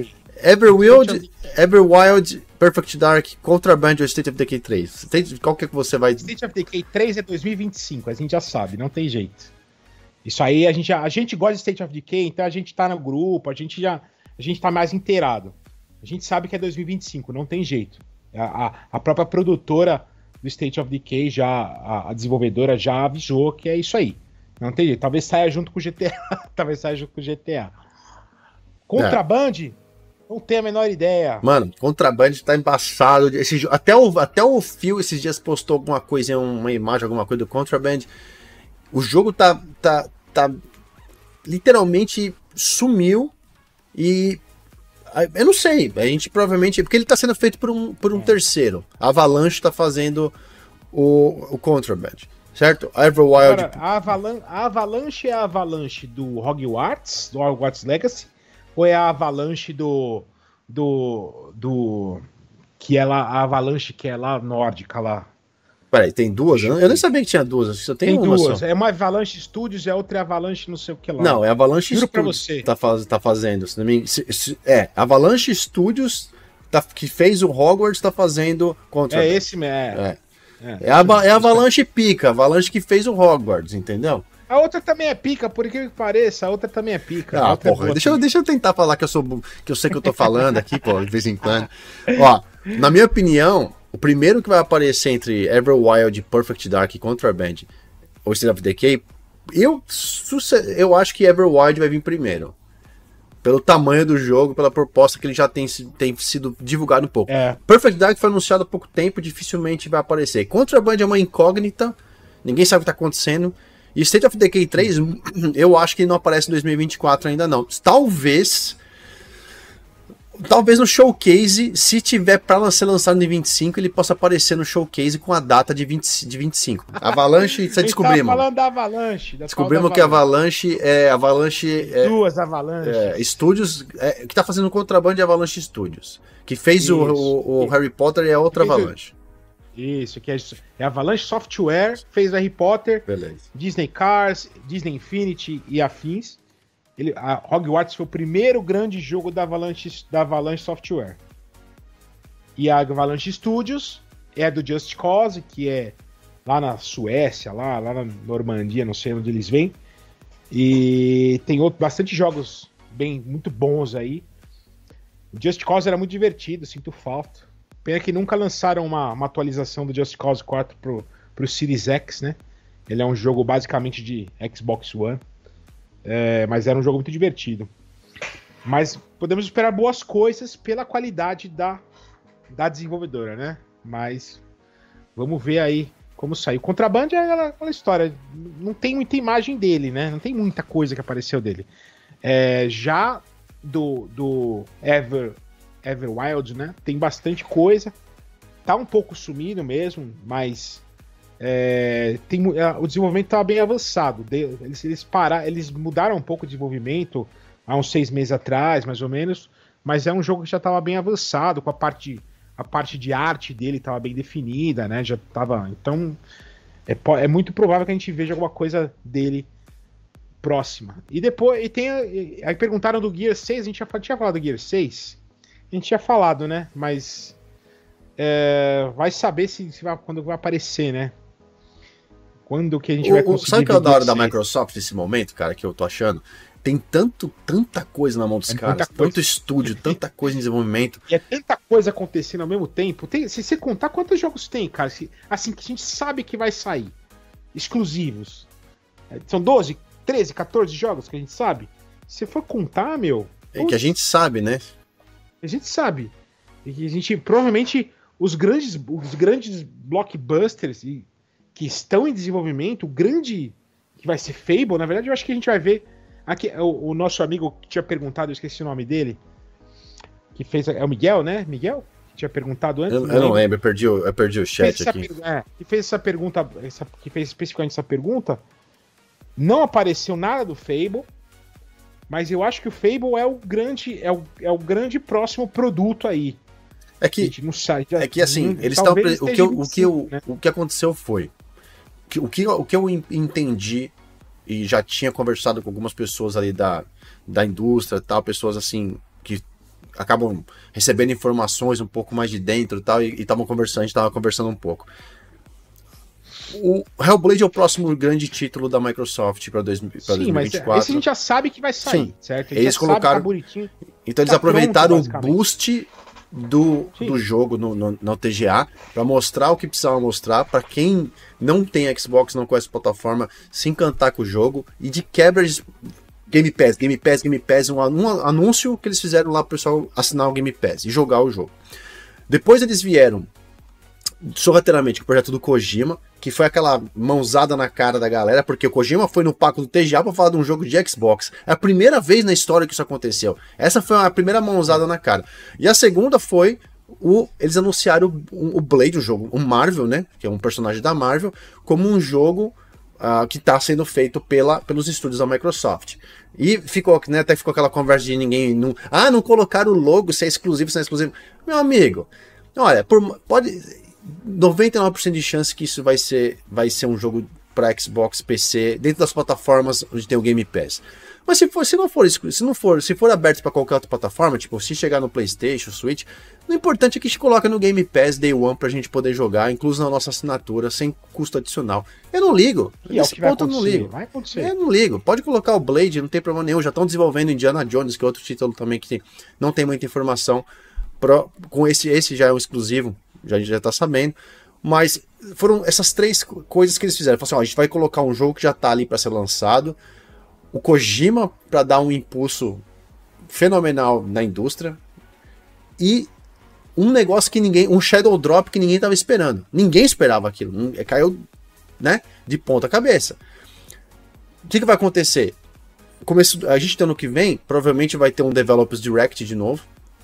Everwild, Perfect Dark, Contraband ou State of Decay 3? Qual que você vai... State of Decay 3 é 2025, a gente já sabe, não tem jeito. Isso aí, a gente gosta de State of Decay, então a gente tá no grupo, a gente tá mais inteirado. A gente sabe que é 2025, não tem jeito. A própria produtora do State of Decay, a desenvolvedora já avisou que é isso aí. Não tem jeito. Talvez saia junto com o GTA. Contraband? Não tenho a menor ideia. Mano, Contraband tá embaçado. Até o Phil esses dias postou alguma coisa, uma imagem, alguma coisa do Contraband. O jogo tá literalmente sumiu e eu não sei, a gente provavelmente... Porque ele tá sendo feito por um terceiro. A Avalanche tá fazendo o Contraband, certo? A Everwild... Agora, a Avalanche é a Avalanche do Hogwarts Legacy? Ou é a Avalanche do que ela, a Avalanche que é lá nórdica lá? Peraí, tem duas? Eu nem sabia que tinha duas, acho que só tem uma duas. Só. É uma Avalanche Studios e a outra é Avalanche não sei o que lá. Não, é Avalanche Juro Studios pra você. Tá fazendo. Avalanche Studios que fez o Hogwarts tá fazendo contra. É esse mesmo. É a Avalanche pica, a Avalanche que fez o Hogwarts, entendeu? A outra também é pica, por que pareça, a outra também é pica. Ah, porra, deixa eu tentar falar que eu sei que eu tô falando aqui, pô, de vez em quando. Ó, na minha opinião, o primeiro que vai aparecer entre Everwild, Perfect Dark e Contraband, ou State of Decay, eu acho que Everwild vai vir primeiro. Pelo tamanho do jogo, pela proposta que ele já tem sido divulgado um pouco. Perfect Dark foi anunciado há pouco tempo, dificilmente vai aparecer. Contraband é uma incógnita, ninguém sabe o que tá acontecendo. E State of Decay 3, eu acho que ele não aparece em 2024 ainda não. Talvez Talvez no showcase, se tiver pra ser lançado em 25, ele possa aparecer no showcase com a data de 25. Avalanche, você descobriu, mano. Falando da Avalanche. Descobrimos que a Avalanche é... Duas Avalanche. Studios, que tá fazendo contrabando de Avalanche Studios. Que fez o Harry Potter e a outra Avalanche. Isso, que é Avalanche Software, fez Harry Potter, beleza. Disney Cars, Disney Infinity e afins. A Hogwarts foi o primeiro grande jogo da Avalanche Software. E a Avalanche Studios é do Just Cause, que é lá na Suécia, lá na Normandia, não sei onde eles vêm. E tem bastante jogos muito bons aí. O Just Cause era muito divertido, sinto falta. Pena que nunca lançaram uma atualização do Just Cause 4 pro Series X, né? Ele é um jogo basicamente de Xbox One. Mas era um jogo muito divertido. Mas podemos esperar boas coisas pela qualidade da desenvolvedora, né? Mas vamos ver aí como sai. O Contraband é aquela história. Não tem muita imagem dele, né? Não tem muita coisa que apareceu dele. Já do Everwild, né? Tem bastante coisa. Tá um pouco sumido mesmo, mas... o desenvolvimento estava bem avançado. Eles mudaram um pouco o desenvolvimento há uns 6 meses atrás, mais ou menos, mas é um jogo que já estava bem avançado, com a parte de arte dele estava bem definida, né? Já estava. Então é muito provável que a gente veja alguma coisa dele próxima. E depois aí perguntaram do Gear 6, a gente já tinha falado do Gear 6? A gente tinha falado, né? Mas vai saber quando vai aparecer, né? Quando que a gente vai conseguir... Sabe o que é da hora da Microsoft nesse momento, cara, que eu tô achando? Tem tanta coisa na mão dos caras, tanto estúdio, tanta coisa em desenvolvimento. E é tanta coisa acontecendo ao mesmo tempo. Se você contar quantos jogos tem, cara, assim, que a gente sabe que vai sair, exclusivos. São 12, 13, 14 jogos que a gente sabe. Se for contar, meu... Que a gente sabe, né? A gente sabe. E a gente, provavelmente, os grandes blockbusters que estão em desenvolvimento, o grande que vai ser Fable, na verdade eu acho que a gente vai ver aqui, o nosso amigo que tinha perguntado, eu esqueci o nome dele, que fez, é o Miguel, né? Miguel? Que tinha perguntado antes. Eu não lembro, eu perdi o chat aqui. Que fez essa pergunta, que fez especificamente essa pergunta, não apareceu nada do Fable, mas eu acho que o Fable é o grande próximo produto aí. É que, não sai, assim, eles estão. O que aconteceu foi. O que eu entendi, e já tinha conversado com algumas pessoas ali da indústria, tal, pessoas assim, que acabam recebendo informações um pouco mais de dentro tal, e estavam conversando, a gente estava conversando um pouco. O Hellblade é o próximo grande título da Microsoft para 2024. Sim, mas esse a gente já sabe que vai sair, sim, certo? Eles colocaram. Então eles aproveitaram o boost do jogo no TGA para mostrar o que precisava mostrar para quem não tem Xbox, não conhece a plataforma, se encantar com o jogo e de quebra Game Pass, um anúncio que eles fizeram lá para o pessoal assinar o Game Pass e jogar o jogo. Depois eles vieram sorrateiramente com o projeto do Kojima, que foi aquela mãozada na cara da galera, porque o Kojima foi no palco do TGA para falar de um jogo de Xbox. É a primeira vez na história que isso aconteceu. Essa foi a primeira mãozada na cara. E a segunda foi eles anunciaram o Blade, o jogo, o Marvel, né, que é um personagem da Marvel, como um jogo que está sendo feito pelos estúdios da Microsoft. E ficou, né, até ficou aquela conversa de ninguém não colocaram o logo, se é exclusivo, se não é exclusivo. Meu amigo, olha, pode 99% de chance que isso vai ser um jogo para Xbox, PC, dentro das plataformas onde tem o Game Pass. Mas se for aberto para qualquer outra plataforma, tipo, se chegar no PlayStation, Switch, o importante é que a gente coloca no Game Pass Day One pra gente poder jogar, incluso na nossa assinatura, sem custo adicional. Eu não ligo. Nesse ponto eu não ligo. Vai acontecer. Eu não ligo. Pode colocar o Blade, não tem problema nenhum. Já estão desenvolvendo Indiana Jones, que é outro título também que não tem muita informação. Com esse já é um exclusivo, a gente já tá sabendo. Mas foram essas três coisas que eles fizeram. Falaram assim, a gente vai colocar um jogo que já tá ali para ser lançado. O Kojima para dar um impulso fenomenal na indústria. E um negócio que um Shadow Drop que ninguém tava esperando. Ninguém esperava aquilo. Caiu, né, de ponta cabeça. O que vai acontecer? A gente ano que vem, provavelmente vai ter um Developers Direct de novo.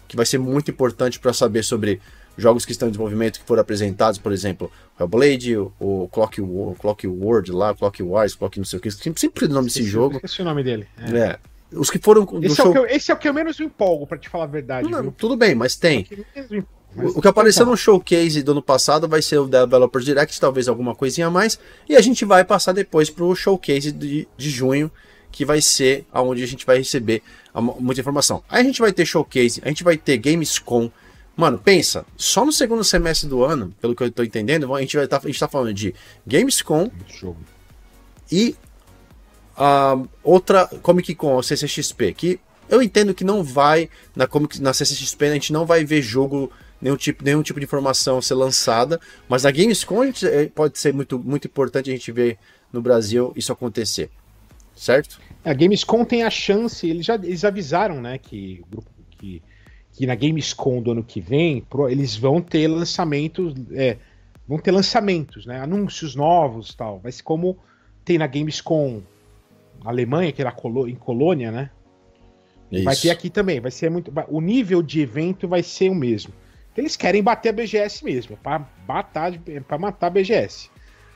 que vai ser muito importante para saber sobre jogos que estão em desenvolvimento, que foram apresentados, por exemplo, Hellblade, o Clock World lá, Clock Wars, Clock não sei o que, sempre o nome desse jogo. Esqueci o nome dele. Os que foram... Esse é o que eu menos me empolgo, pra te falar a verdade. Não, tudo bem, mas tem. Mas o que apareceu no showcase do ano passado vai ser o Developers Direct, talvez alguma coisinha a mais, e a gente vai passar depois pro showcase de junho, que vai ser onde a gente vai receber muita informação. Aí a gente vai ter showcase, a gente vai ter Gamescom. Mano, pensa, só no segundo semestre do ano, pelo que eu tô entendendo, a gente tá falando de Gamescom e outra Comic Con, a CCXP, que eu entendo que não vai, na CCXP a gente não vai ver jogo, nenhum tipo de informação ser lançada, mas na Gamescom pode ser muito, muito importante a gente ver no Brasil isso acontecer, certo? A Gamescom tem a chance, eles avisaram, né, que na Gamescom do ano que vem, eles vão ter lançamentos, né, anúncios novos e tal, vai ser como tem na Gamescom na Alemanha, que era em Colônia, né? Isso. Vai ter aqui também, vai ser o nível de evento vai ser o mesmo. Eles querem bater a BGS mesmo, para matar a BGS.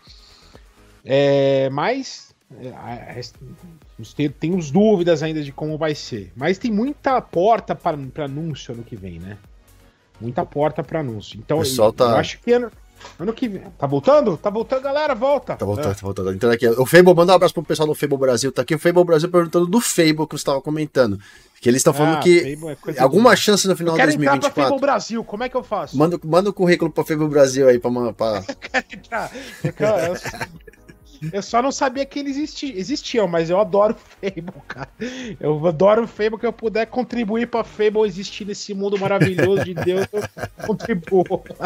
Mas temos dúvidas ainda de como vai ser. Mas tem muita porta para anúncio ano que vem, né? Muita porta para anúncio. Então, eu acho que ano que vem. Tá voltando? Tá voltando, galera, volta. Tá voltando. Então aqui, o Fable, manda um abraço pro pessoal do Fable Brasil. Tá aqui o Fable Brasil perguntando do Fable que você estava comentando. Que eles estão falando que alguma chance no final de 2024. Quero entrar pra Fable Brasil, como é que eu faço? Manda o currículo pra Fable Brasil aí pra... Eu quero entrar. Eu só não sabia que eles existiam, mas eu adoro Fable, cara. Eu adoro Fable, que eu puder contribuir pra Fable existir nesse mundo maravilhoso de Deus, eu contribuo.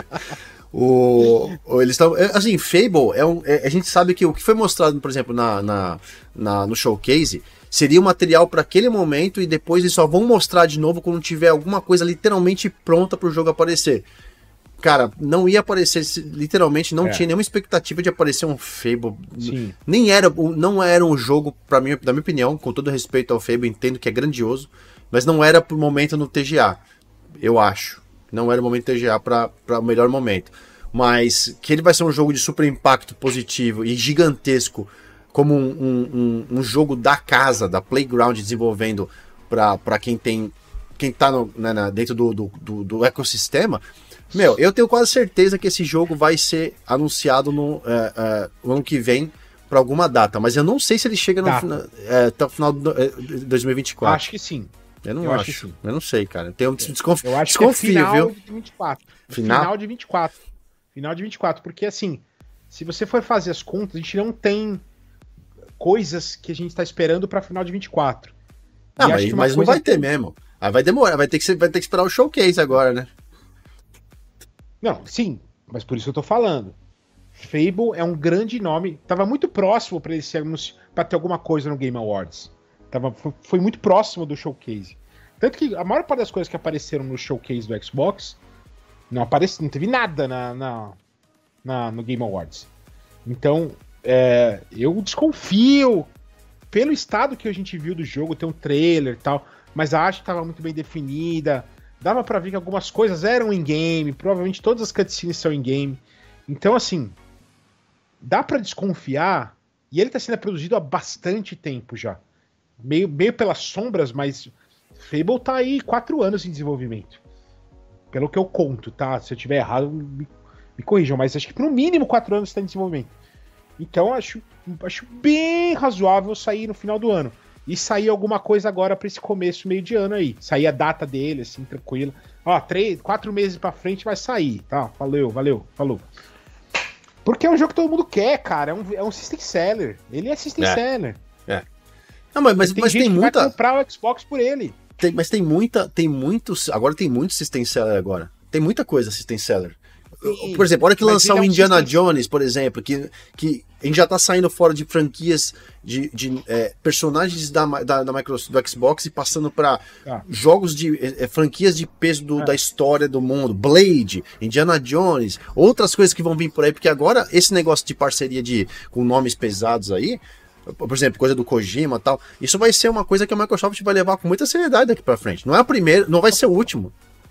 Eles estão. Assim, Fable a gente sabe que o que foi mostrado, por exemplo, no showcase seria o material para aquele momento e depois eles só vão mostrar de novo quando tiver alguma coisa literalmente pronta para o jogo aparecer. Cara, não ia aparecer, literalmente não tinha nenhuma expectativa de aparecer um Fable. Sim. Não era um jogo, na minha opinião, com todo respeito ao Fable, entendo que é grandioso, mas não era pro momento no TGA, eu acho. Não era o momento TGA para o melhor momento. Mas que ele vai ser um jogo de super impacto positivo e gigantesco, como um jogo da casa, da Playground, desenvolvendo para quem tá dentro do ecossistema. Meu, eu tenho quase certeza que esse jogo vai ser anunciado no ano que vem para alguma data, mas eu não sei se ele chega até o final de 2024. Acho que sim. Eu não acho. Eu não sei, cara. Eu tenho desconfio. Eu acho que é final de 24. Final de 24. Final de 24, porque assim, se você for fazer as contas, a gente não tem coisas que a gente tá esperando para final de 24. Mas não vai ter mesmo. Aí vai demorar, vai ter que esperar o showcase agora, né? Não, sim, mas por isso eu tô falando. Fable é um grande nome, tava muito próximo para ele ser para ter alguma coisa no Game Awards. Foi muito próximo do showcase. Tanto que a maior parte das coisas que apareceram no showcase do Xbox não teve nada no Game Awards. Então, eu desconfio pelo estado que a gente viu do jogo, tem um trailer e tal, mas a arte estava muito bem definida. Dava pra ver que algumas coisas eram in-game, provavelmente todas as cutscenes são in-game. Então, assim, dá pra desconfiar, e ele tá sendo produzido há bastante tempo já. Meio pelas sombras, mas Fable tá aí 4 anos em desenvolvimento. Pelo que eu conto, tá? Se eu tiver errado, me corrijam, mas acho que no mínimo 4 anos tá em desenvolvimento. Então, acho bem razoável sair no final do ano. E sair alguma coisa agora pra esse começo, meio de ano aí. Sair a data dele, assim, tranquilo. Ó, 4 meses pra frente vai sair, tá? Valeu, falou. Porque é um jogo que todo mundo quer, cara. É um system seller. Ele é system seller. Não, mas tem muita... vai comprar o Xbox por ele. Agora tem muito system seller agora. Tem muita coisa system seller. Sim, por exemplo, a hora que lançar o Indiana Jones, por exemplo, que a gente já tá saindo fora de franquias de personagens da Microsoft, do Xbox, e passando para jogos de franquias de peso da história do mundo, Blade, Indiana Jones, outras coisas que vão vir por aí, porque agora esse negócio de parceria com nomes pesados aí, por exemplo, coisa do Kojima e tal, isso vai ser uma coisa que a Microsoft vai levar com muita seriedade daqui para frente. Não é a primeira, não vai ser o último.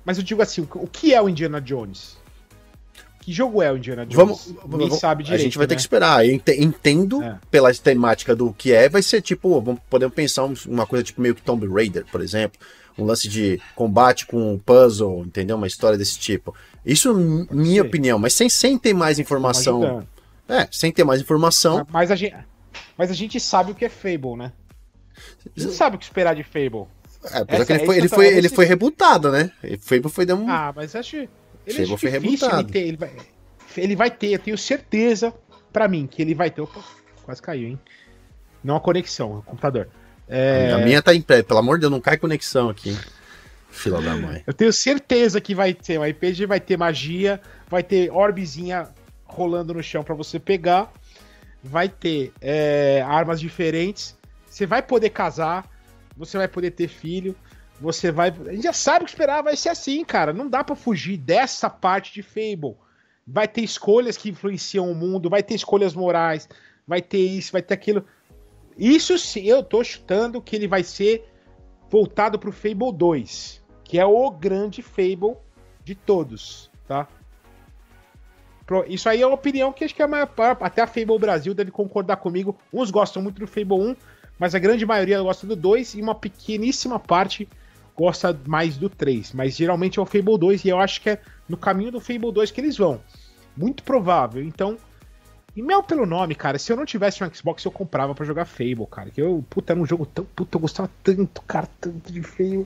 Mas eu digo assim, o que é o Indiana Jones? Que jogo é o Indiana Jones? Ninguém sabe direito, a gente vai ter né? que esperar. Eu entendo pela temática do que é, vai ser tipo, podemos pensar uma coisa tipo meio que Tomb Raider, por exemplo. Um lance de combate com puzzle, entendeu? Uma história desse tipo. Isso, minha opinião, mas sem ter mais informação. Sem ter mais informação. Mas a gente sabe o que é Fable, né? A gente sabe o que esperar de Fable. Apesar que ele foi rebutado, né? Fable foi dando mas acho... Fable foi rebutado. Ele vai ter, eu tenho certeza, pra mim, que ele vai ter... Opa, quase caiu, hein? Não a conexão, o computador. A minha tá em pé, pelo amor de Deus, não cai conexão aqui. Fila da mãe. Eu tenho certeza que vai ter um RPG, vai ter magia, vai ter orbezinha rolando no chão pra você pegar, vai ter armas diferentes, você vai poder casar, você vai poder ter filho, você vai... A gente já sabe o que esperar, vai ser assim, cara. Não dá pra fugir dessa parte de Fable. Vai ter escolhas que influenciam o mundo, vai ter escolhas morais, vai ter isso, vai ter aquilo. Isso sim, eu tô chutando que ele vai ser voltado pro Fable 2, que é o grande Fable de todos, tá? Isso aí é uma opinião que acho que a maior parte, até a Fable Brasil deve concordar comigo. Uns gostam muito do Fable 1, mas a grande maioria gosta do 2 e uma pequeníssima parte gosta mais do 3. Mas geralmente é o Fable 2 e eu acho que é no caminho do Fable 2 que eles vão. Muito provável. Então, e mesmo pelo nome, cara, se eu não tivesse um Xbox eu comprava pra jogar Fable, cara. Que eu, era um jogo tão... eu gostava tanto, cara, tanto de Fable.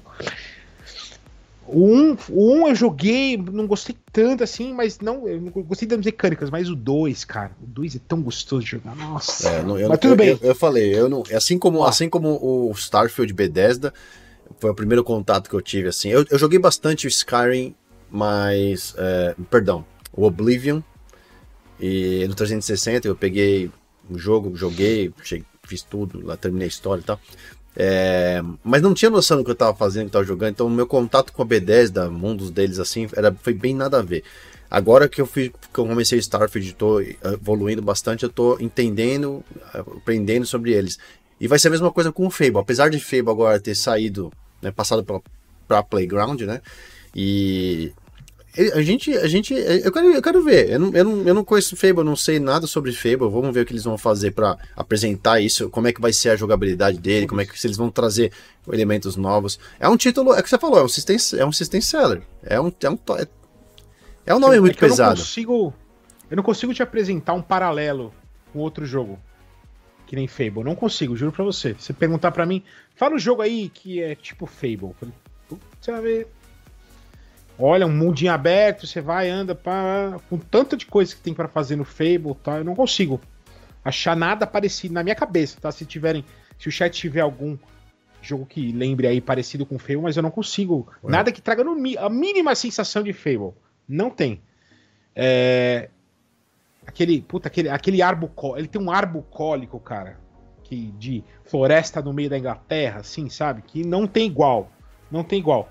O 1 eu joguei, não gostei tanto assim, mas eu não gostei das mecânicas, mas o 2, cara, o 2 é tão gostoso de jogar, nossa. Mas tudo bem. Eu falei, assim como o Starfield Bethesda, foi o primeiro contato que eu tive, assim. Eu joguei bastante o Skyrim, mas, o Oblivion, e no 360 eu peguei o jogo, joguei, fiz tudo, lá terminei a história e tal. Mas não tinha noção do que eu tava fazendo, que eu tava jogando, então o meu contato com a Bethesda, mundos deles assim, foi bem nada a ver. Agora que eu comecei Starfield, tô evoluindo bastante, eu tô entendendo, aprendendo sobre eles. E vai ser a mesma coisa com o Fable, apesar de Fable agora ter saído, né, passado pra Playground, né, e... Eu quero ver. Eu não conheço Fable, eu não sei nada sobre Fable. Vamos ver o que eles vão fazer pra apresentar isso, como é que vai ser a jogabilidade dele, se eles vão trazer elementos novos. É um título, é o que você falou, é um system seller. É um nome muito pesado. Eu não consigo te apresentar um paralelo com outro jogo que nem Fable. Não consigo, juro pra você. Se perguntar pra mim, fala um jogo aí que é tipo Fable. Você vai ver. Olha, um mundinho aberto, você vai, anda, com tanto de coisa que tem pra fazer no Fable, tá? Eu não consigo achar nada parecido na minha cabeça, tá? Se o chat tiver algum jogo que lembre aí parecido com Fable, mas eu não consigo. Nada que traga a mínima sensação de Fable. Não tem. Aquele ar bucólico. Ele tem um ar bucólico, cara, de floresta no meio da Inglaterra, assim, sabe? Que não tem igual. Não tem igual.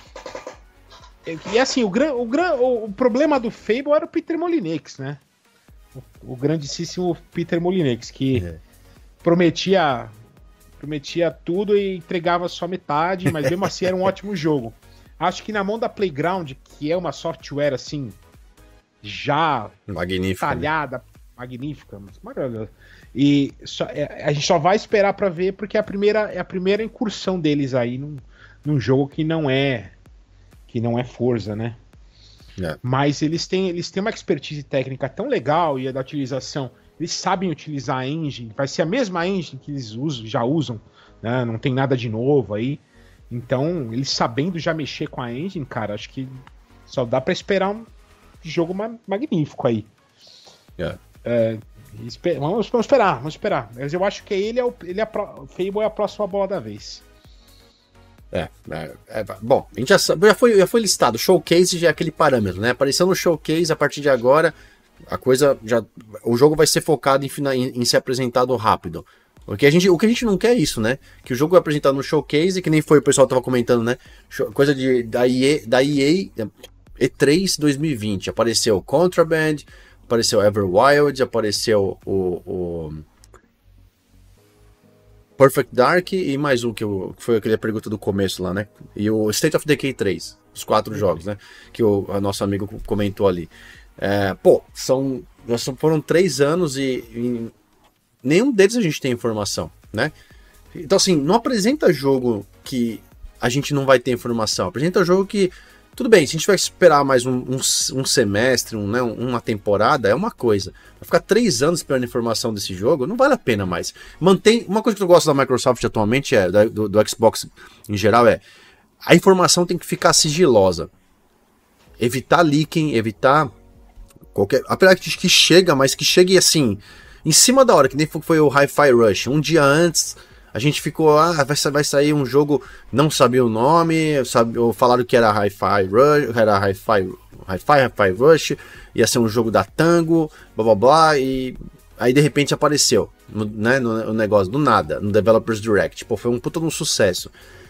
E assim, o problema do Fable era o Peter Molyneux, né? O grandíssimo Peter Molyneux, que prometia tudo e entregava só metade, mas mesmo assim era um ótimo jogo. Acho que na mão da Playground, que é uma software assim, já magnífica, talhada, né? Magnífica, mas maravilhosa. E a gente só vai esperar pra ver, porque é a primeira incursão deles aí num jogo que não é Forza, né? Mas eles têm uma expertise técnica tão legal e a da utilização, eles sabem utilizar a engine, vai ser a mesma engine que eles já usam, né? Não tem nada de novo aí. Então, eles sabendo já mexer com a engine, cara, acho que só dá pra esperar um jogo magnífico aí. Vamos esperar. Mas eu acho que Fable é a próxima bola da vez. Bom, a gente já foi listado. Showcase já é aquele parâmetro, né? Apareceu no Showcase, a partir de agora, o jogo vai ser focado em ser apresentado rápido. O que a gente não quer é isso, né? Que o jogo é apresentado no Showcase, que nem foi, o pessoal tava comentando, né? Coisa da EA E3 2020. Apareceu Contraband, apareceu Everwild, apareceu o Perfect Dark e mais um que foi aquela pergunta do começo lá, né? E o State of Decay 3. Os 4 jogos, né? Que o nosso amigo comentou ali. Foram 3 anos e nenhum deles a gente tem informação, né? Então, assim, não apresenta jogo que a gente não vai ter informação. Apresenta jogo que, tudo bem, se a gente vai esperar mais um semestre, uma temporada, é uma coisa. Vai ficar 3 anos esperando informação desse jogo, não vale a pena mais. Uma coisa que eu gosto da Microsoft atualmente, do Xbox em geral, a informação tem que ficar sigilosa. Evitar leaking, evitar qualquer... Apesar que chega, mas que chegue assim, em cima da hora, que nem foi o Hi-Fi Rush. Um dia antes, a gente ficou, vai sair um jogo, não sabia o nome, ou falaram que era Hi-Fi Rush, ia ser um jogo da Tango, blá blá blá, e aí de repente apareceu, né, no negócio, do nada, no Developers Direct. Pô, foi um puta de um sucesso.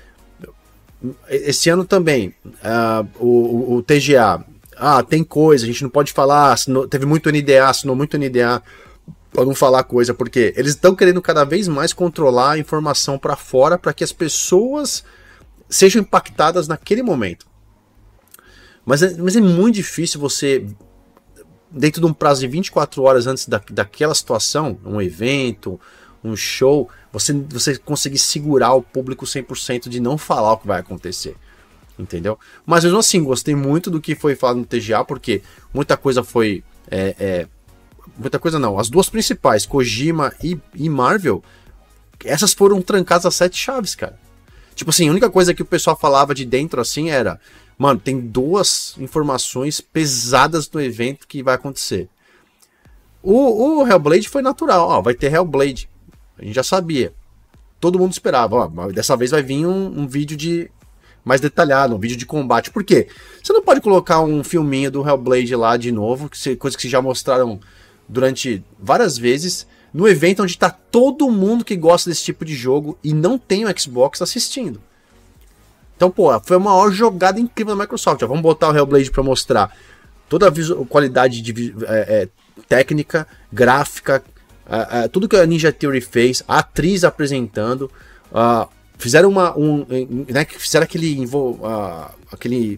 Esse ano também, o TGA, tem coisa, a gente não pode falar, teve muito NDA, assinou muito NDA, para não falar coisa, porque eles estão querendo cada vez mais controlar a informação para fora para que as pessoas sejam impactadas naquele momento. Mas é muito difícil você, dentro de um prazo de 24 horas antes daquela situação, um evento, um show, você conseguir segurar o público 100% de não falar o que vai acontecer. Entendeu? Mas mesmo assim, gostei muito do que foi falado no TGA, porque muita coisa foi... Muita coisa não, as duas principais, Kojima e Marvel, essas foram trancadas a 7 chaves, cara. Tipo assim, a única coisa que o pessoal falava de dentro assim era, mano, tem 2 informações pesadas no evento que vai acontecer. O Hellblade foi natural, vai ter Hellblade, a gente já sabia. Todo mundo esperava, dessa vez vai vir um vídeo mais detalhado, um vídeo de combate. Por quê? Você não pode colocar um filminho do Hellblade lá de novo, coisa que já mostraram durante várias vezes, no evento onde tá todo mundo que gosta desse tipo de jogo e não tem o Xbox assistindo. Então, foi a maior jogada incrível da Microsoft. Vamos botar o Hellblade para mostrar toda a qualidade técnica, gráfica, tudo que a Ninja Theory fez, a atriz apresentando, fizeram fizeram aquele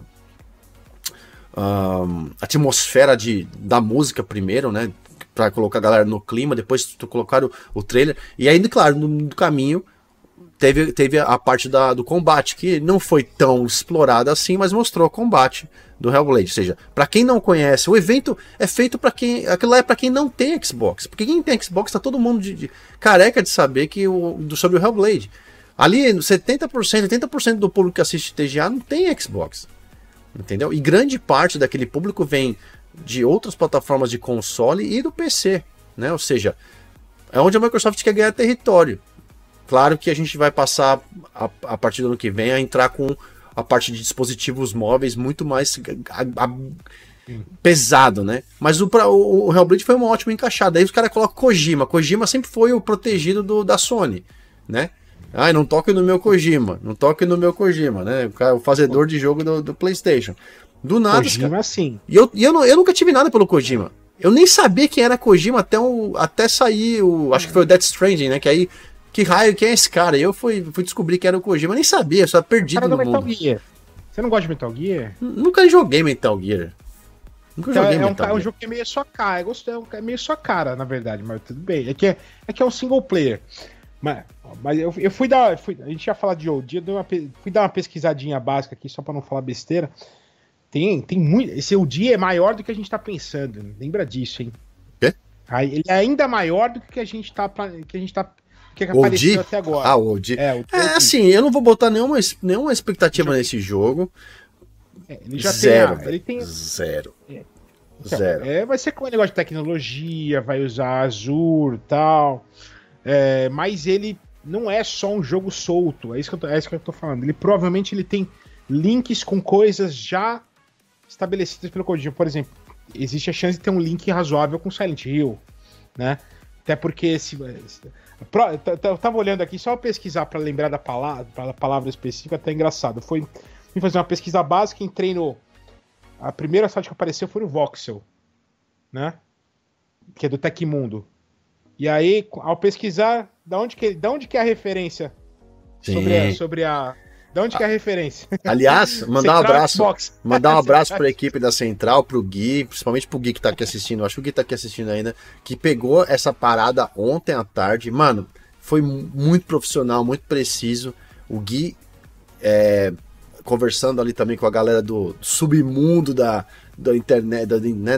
atmosfera da música primeiro, né? Pra colocar a galera no clima, depois colocaram o trailer, e ainda, claro, no caminho teve a parte do combate, que não foi tão explorada assim, mas mostrou o combate do Hellblade. Ou seja, pra quem não conhece, o evento é feito pra quem... Aquilo lá é pra quem não tem Xbox, porque quem tem Xbox tá todo mundo careca de saber sobre o Hellblade. Ali, 70%, 80% do público que assiste TGA não tem Xbox, entendeu? E grande parte daquele público vem de outras plataformas de console e do PC, né? Ou seja, é onde a Microsoft quer ganhar território. Claro que a gente vai passar, a partir do ano que vem, a entrar com a parte de dispositivos móveis muito mais pesado, né? Mas o Hellblade foi uma ótima encaixada. Aí os caras colocam Kojima. Kojima sempre foi o protegido da Sony, né? Não toque no meu Kojima, né? O fazedor de jogo do PlayStation. Do nada, Kojima, cara. Sim. E eu nunca tive nada pelo Kojima. Eu nem sabia quem era Kojima até sair acho que foi o Death Stranding, né? Que aí, que raio, quem é esse cara? E eu fui descobrir que era o Kojima. Eu nem sabia, eu só perdido no mundo. Metal Gear. Você não gosta de Metal Gear? Nunca joguei Metal Gear. É um jogo que é meio sua cara. É meio sua cara, na verdade, mas tudo bem. É que é um single player. Mas eu fui dar. A gente ia falar de OD, fui dar uma pesquisadinha básica aqui, só pra não falar besteira. Tem muito. Esse OD é maior do que a gente tá pensando. Lembra disso, hein? Quê? Ele é ainda maior do que a gente tá. Que apareceu até agora. O OD. Assim, eu não vou botar nenhuma expectativa nesse jogo. Ele já zero. Ele tem. Zero. Então, Zero. vai ser com o negócio de tecnologia, vai usar Azure e tal. Mas ele não é só um jogo solto. É isso que eu tô falando. Ele provavelmente tem links com coisas já estabelecidas pelo Kojima. Por exemplo, existe a chance de ter um link razoável com Silent Hill, né? Até porque eu tava olhando aqui só pesquisar para lembrar da palavra específica, até engraçado. Fui fazer uma pesquisa básica, entrei a primeira site que apareceu foi o Voxel, né? Que é do Tecmundo. E aí, ao pesquisar, da onde que é a referência sobre a De onde que é a referência? Aliás, mandar um abraço para a equipe da Central, pro Gui, principalmente pro Gui que tá aqui assistindo, acho que o Gui tá aqui assistindo ainda, que pegou essa parada ontem à tarde, mano, foi muito profissional, muito preciso, o Gui conversando ali também com a galera do submundo da internet,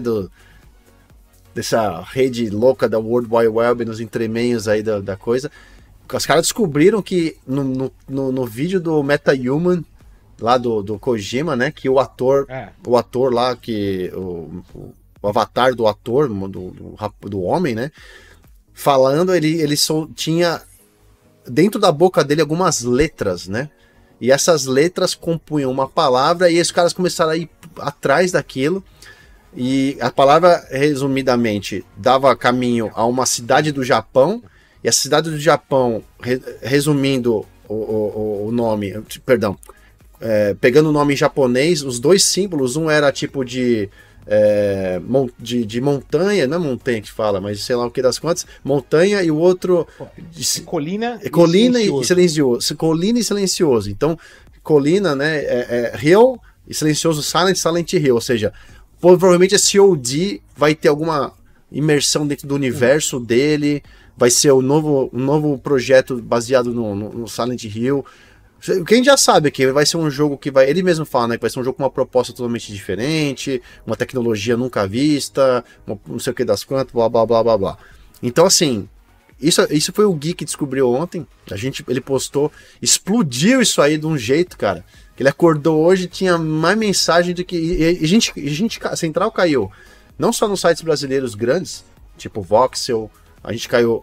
dessa rede louca da World Wide Web, nos entremeios aí da coisa. Os caras descobriram que no vídeo do MetaHuman, lá do Kojima, né, que o ator lá, que o avatar do ator, do homem, né, falando, ele só tinha dentro da boca dele algumas letras, né, e essas letras compunham uma palavra, e os caras começaram a ir atrás daquilo, e a palavra, resumidamente, dava caminho a uma cidade do Japão. E a cidade do Japão, resumindo o nome, perdão, pegando o nome em japonês, os dois símbolos, um era tipo de montanha, não é montanha que fala, mas sei lá o que das quantas, montanha, e o outro colina e silencioso. Colina e silencioso. Então, colina, né, hill e silencioso, Silent Hill, ou seja, provavelmente esse OD vai ter alguma imersão dentro do universo dele. Vai ser um novo projeto baseado no Silent Hill. Quem já sabe que vai ser um jogo que vai... Ele mesmo fala, né? Que vai ser um jogo com uma proposta totalmente diferente, uma tecnologia nunca vista, não sei o que das quantas, blá, blá, blá, blá, blá. Então, assim, isso foi o Gui que descobriu ontem. Ele postou, explodiu isso aí de um jeito, cara. Que ele acordou hoje, tinha mais mensagem do que... E a Central caiu. Não só nos sites brasileiros grandes, tipo Voxel... A gente caiu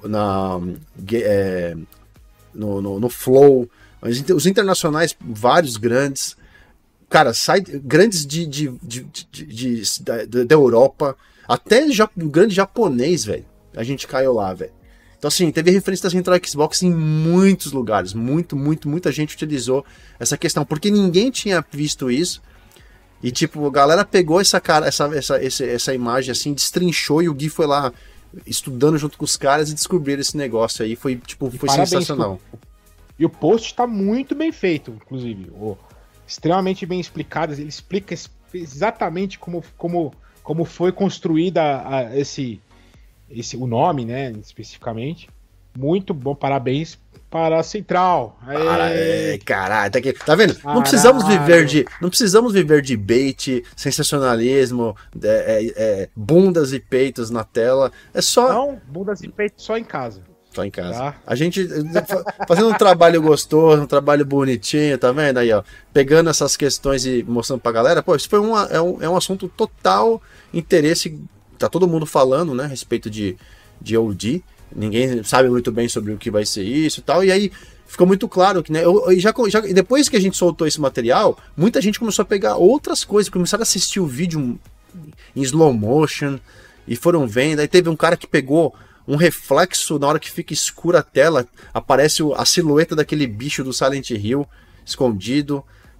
no Flow, os internacionais, vários grandes, cara, grandes da Europa, até grande japonês, velho, a gente caiu lá, velho. Então, assim, teve referência da Central Xbox em muitos lugares, muita gente utilizou essa questão, porque ninguém tinha visto isso. E, tipo, a galera pegou essa imagem, assim, destrinchou, e o Gui foi lá estudando junto com os caras e descobriram esse negócio aí. Foi sensacional. E o post tá muito bem feito, inclusive. Extremamente bem explicado. Ele explica exatamente como foi construída o nome, né? Especificamente. Muito bom, parabéns para a Central. Caralho, tá vendo? Não precisamos viver de bait, sensacionalismo, bundas e peitos na tela. É só. Não, bundas e peitos só em casa. Só em casa. Tá. A gente fazendo um trabalho gostoso, um trabalho bonitinho, tá vendo aí, ó? Pegando essas questões e mostrando pra galera. Pô, isso foi um assunto total interesse. Tá todo mundo falando, né, a respeito de OD. Ninguém sabe muito bem sobre o que vai ser isso e tal. E aí ficou muito claro que, né? Depois que a gente soltou esse material, muita gente começou a pegar outras coisas, começaram a assistir o vídeo em slow motion e foram vendo. Aí teve um cara que pegou um reflexo na hora que fica escura a tela, aparece a silhueta daquele bicho do Silent Hill escondido.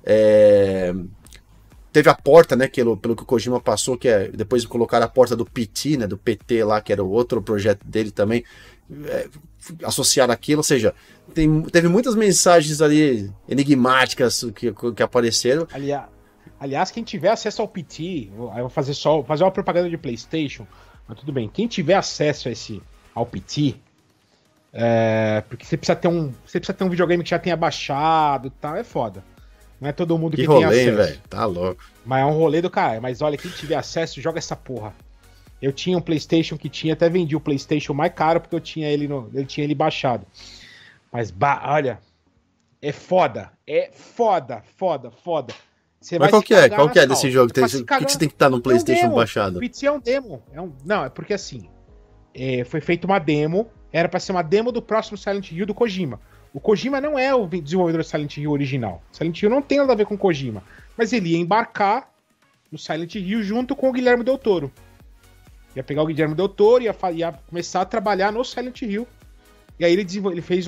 Teve a porta, né, pelo que o Kojima passou, que depois colocaram a porta do PT, né, do PT lá, que era o outro projeto dele também, associaram aquilo, ou seja, teve muitas mensagens ali enigmáticas que apareceram. Aliás, quem tiver acesso ao PT, eu vou fazer uma propaganda de PlayStation, mas tudo bem, quem tiver acesso ao PT, porque você precisa ter um videogame que já tenha baixado e tal, é foda. Não é todo mundo que tem acesso. Velho, tá louco. Mas é um rolê do cara. Mas olha, quem tiver acesso, joga essa porra. Eu tinha um PlayStation que tinha, até vendi o PlayStation mais caro porque eu tinha ele baixado. Mas, olha, é foda. É foda. Você mas qual que é desse jogo? Por que você tem que estar no PlayStation baixado? O PT é um demo. Não, é porque assim, foi feita uma demo, era pra ser uma demo do próximo Silent Hill do Kojima. O Kojima não é o desenvolvedor do Silent Hill original. Silent Hill não tem nada a ver com o Kojima. Mas ele ia embarcar no Silent Hill junto com o Guilherme Del Toro. Ia pegar o Guilherme Del Toro e ia começar a trabalhar no Silent Hill. E aí ele fez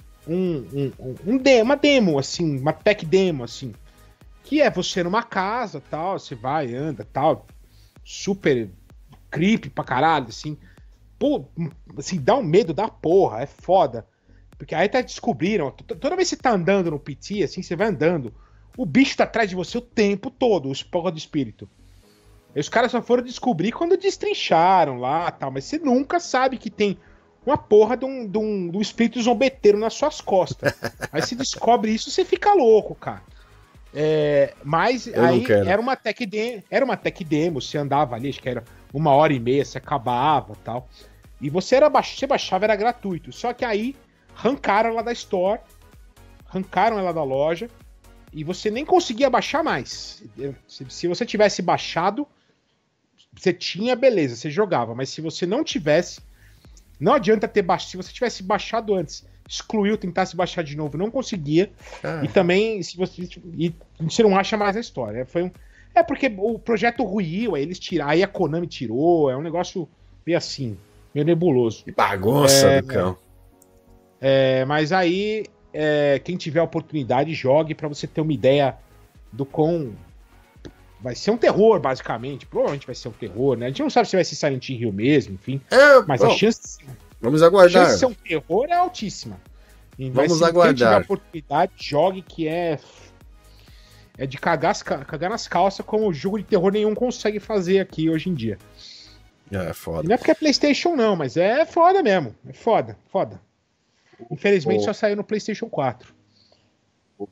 uma demo, assim, uma tech demo, assim. Que é você numa casa, tal, você vai, anda, tal. Super creepy pra caralho, assim. Pô, assim, dá um medo da porra, é foda. Porque aí descobriram, toda vez que você tá andando no PT, assim, você vai andando, o bicho tá atrás de você o tempo todo, os porra do espírito. E os caras só foram descobrir quando destrincharam lá, tal, mas você nunca sabe que tem uma porra de um espírito zombeteiro nas suas costas. Aí você descobre isso, você fica louco, cara. Mas aí era uma tech demo, você andava ali, acho que era 1h30, você acabava, tal. E você baixava, era gratuito. Só que aí arrancaram ela da store, arrancaram ela da loja, e você nem conseguia baixar mais. Se você tivesse baixado, você tinha, beleza, você jogava. Mas se você não tivesse, não adianta ter baixado. Se você tivesse baixado antes, excluiu, tentasse baixar de novo, não conseguia. E também, se você não acha mais a história. Porque o projeto ruiu, aí eles tiraram, aí a Konami tirou, é um negócio meio assim, meio nebuloso. Que bagunça do cão. Mas aí, quem tiver a oportunidade, jogue pra você ter uma ideia do quão... Vai ser um terror, basicamente. Provavelmente vai ser um terror, né? A gente não sabe se vai ser Silent Hill mesmo, enfim. Mas a chance... Vamos aguardar. A chance de ser um terror é altíssima. Vamos aguardar. Quem tiver a oportunidade, jogue, que é de cagar nas calças, como o jogo de terror nenhum consegue fazer aqui hoje em dia. É foda. E não é porque é PlayStation, não, mas é foda mesmo. É foda. Infelizmente só saiu no PlayStation 4. O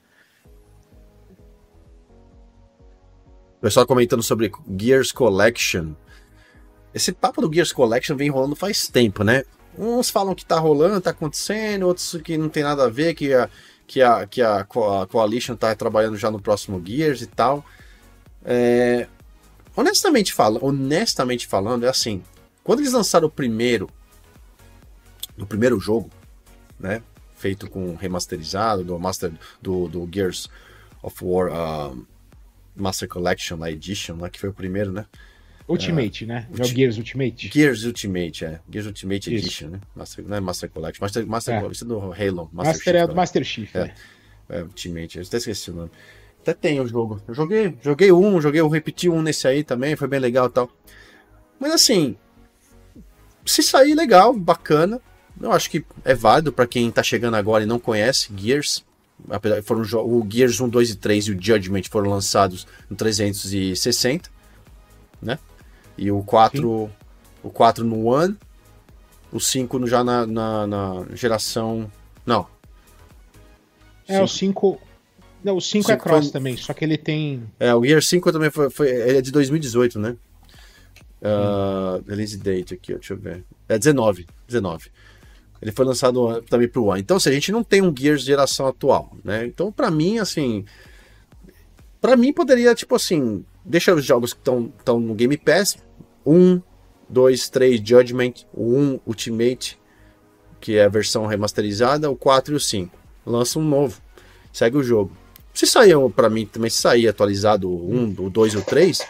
pessoal comentando sobre Gears Collection. Esse papo do Gears Collection vem rolando faz tempo, né? Uns falam que tá rolando, tá acontecendo, outros que não tem nada a ver, que a Coalition tá trabalhando já no próximo Gears e tal. Honestamente falando, é assim, quando eles lançaram o primeiro jogo, né, feito com remasterizado do Gears of War Master Collection, a Edition, né, que foi o primeiro, né? Ultimate, né? É o Gears Ultimate. Gears Ultimate, Gears Ultimate Edition, né? Não é Master Collection. Isso é do Halo. Master é do Master Chief, Ultimate, eu até esqueci o nome. Até tem o jogo. Eu joguei repeti um nesse aí também, foi bem legal e tal. Mas assim, se sair legal, bacana, eu acho que é válido pra quem tá chegando agora e não conhece Gears. O Gears 1, 2 e 3 e o Judgment foram lançados no 360, né? E o 4 no One, o 5 já na geração... Não. O 5... Não, o 5 é cross também, só que ele tem... O Gear 5 também ele é de 2018, né? Release date aqui, deixa eu ver. É 19. Ele foi lançado também pro One. Então, assim, a gente não tem um Gears geração atual, né? Então, pra mim, assim... Pra mim, poderia, tipo assim... Deixa os jogos que estão no Game Pass... 1, 2, 3 Judgment, o 1 Ultimate, que é a versão remasterizada, o 4 e o 5. Lança um novo. Segue o jogo. Se sair, pra mim, também se sair atualizado o 1, o 2 e o 3...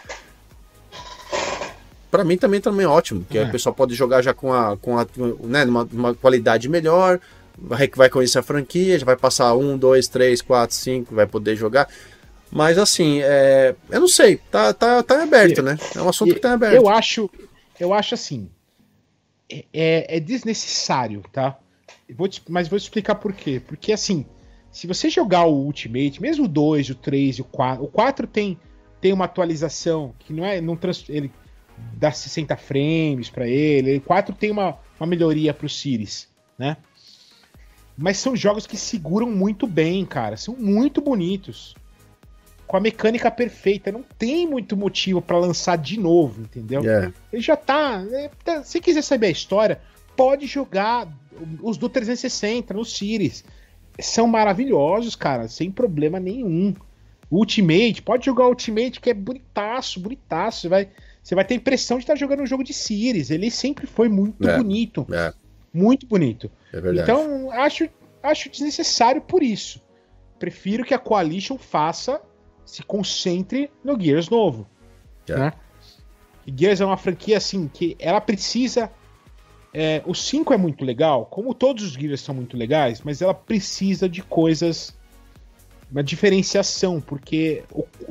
Pra mim também é ótimo, porque o pessoal pode jogar já com né, uma qualidade melhor, vai conhecer a franquia, já vai passar 1, 2, 3, 4, 5, vai poder jogar. Mas assim, eu não sei, tá aberto, né? É um assunto que tá aberto. Eu acho assim, é desnecessário, tá? Mas vou te explicar por quê. Porque assim, se você jogar o Ultimate, mesmo o 2, o 3 e o 4 tem uma atualização que ele dá 60 frames pra ele, o 4 tem uma melhoria pro Series, né? Mas são jogos que seguram muito bem, cara, são muito bonitos. Com a mecânica perfeita, não tem muito motivo pra lançar de novo, entendeu? Ele já tá... Se quiser saber a história, pode jogar os do 360 no Series. São maravilhosos, cara, sem problema nenhum. Ultimate, pode jogar o Ultimate, que é bonitaço. Você vai ter a impressão de estar jogando um jogo de Series. Ele sempre foi muito bonito. Muito bonito. É verdade. Então, acho desnecessário por isso. Prefiro que a Coalition se concentre no Gears novo. Né? E Gears é uma franquia assim que ela precisa... o 5 é muito legal, como todos os Gears são muito legais, mas ela precisa de coisas... Uma diferenciação, porque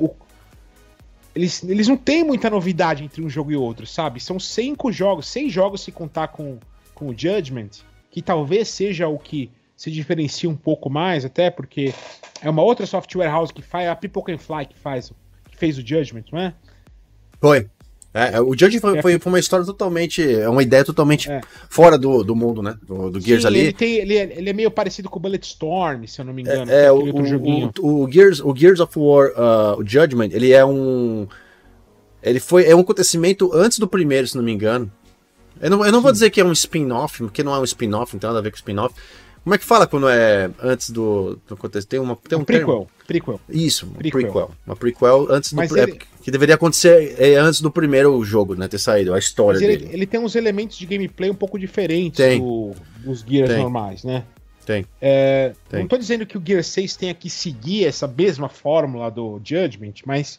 eles não têm muita novidade entre um jogo e outro, sabe? São 6 jogos se contar com o Judgment. que talvez seja o que se diferencia um pouco mais, até porque é uma outra software house que faz, a People Can Fly que fez o Judgment, não é? Foi. O Judgment foi uma história totalmente, uma ideia totalmente fora do mundo, né? Do Gears. Sim, ali. Ele é meio parecido com o Bulletstorm, se eu não me engano. O Gears of War, o Judgment, ele é um acontecimento antes do primeiro, se não me engano. Eu não vou dizer que é um spin-off, porque não é um spin-off, não tem nada a ver com spin-off. Como é que fala quando é antes do acontecer? Tem um prequel. Isso, prequel. Uma prequel antes do que deveria acontecer antes do primeiro jogo, né, ter saído, a história dele. Ele tem uns elementos de gameplay um pouco diferentes dos Gears normais, né? Tem. Não tô dizendo que o Gear 6 tenha que seguir essa mesma fórmula do Judgment, mas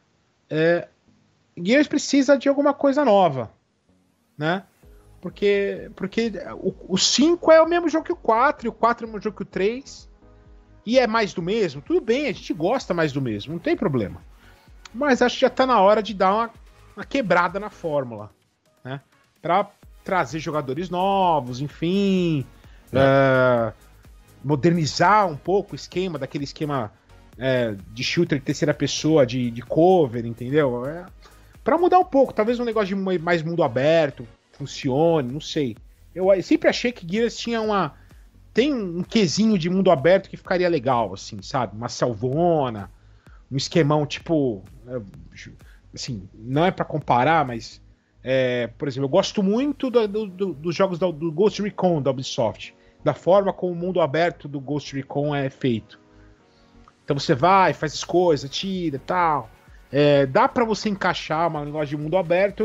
Gears precisa de alguma coisa nova, né? Porque o 5 é o mesmo jogo que o 4, e o 4 é o mesmo jogo que o 3, e é mais do mesmo. Tudo bem, a gente gosta mais do mesmo, não tem problema. Mas acho que já tá na hora de dar uma quebrada na fórmula, né? Pra trazer jogadores novos, enfim, modernizar um pouco o esquema, daquele esquema de shooter de terceira pessoa, de cover, entendeu? Pra mudar um pouco, talvez um negócio de mais mundo aberto funcione, não sei. Eu sempre achei que Gears tem um quesinho de mundo aberto que ficaria legal, assim, sabe? Uma selvona, um esquemão tipo, assim, não é pra comparar, mas por exemplo, eu gosto muito dos jogos do Ghost Recon da Ubisoft, da forma como o mundo aberto do Ghost Recon é feito. Então você vai, faz as coisas, tira e tal. Dá pra você encaixar uma negócio de mundo aberto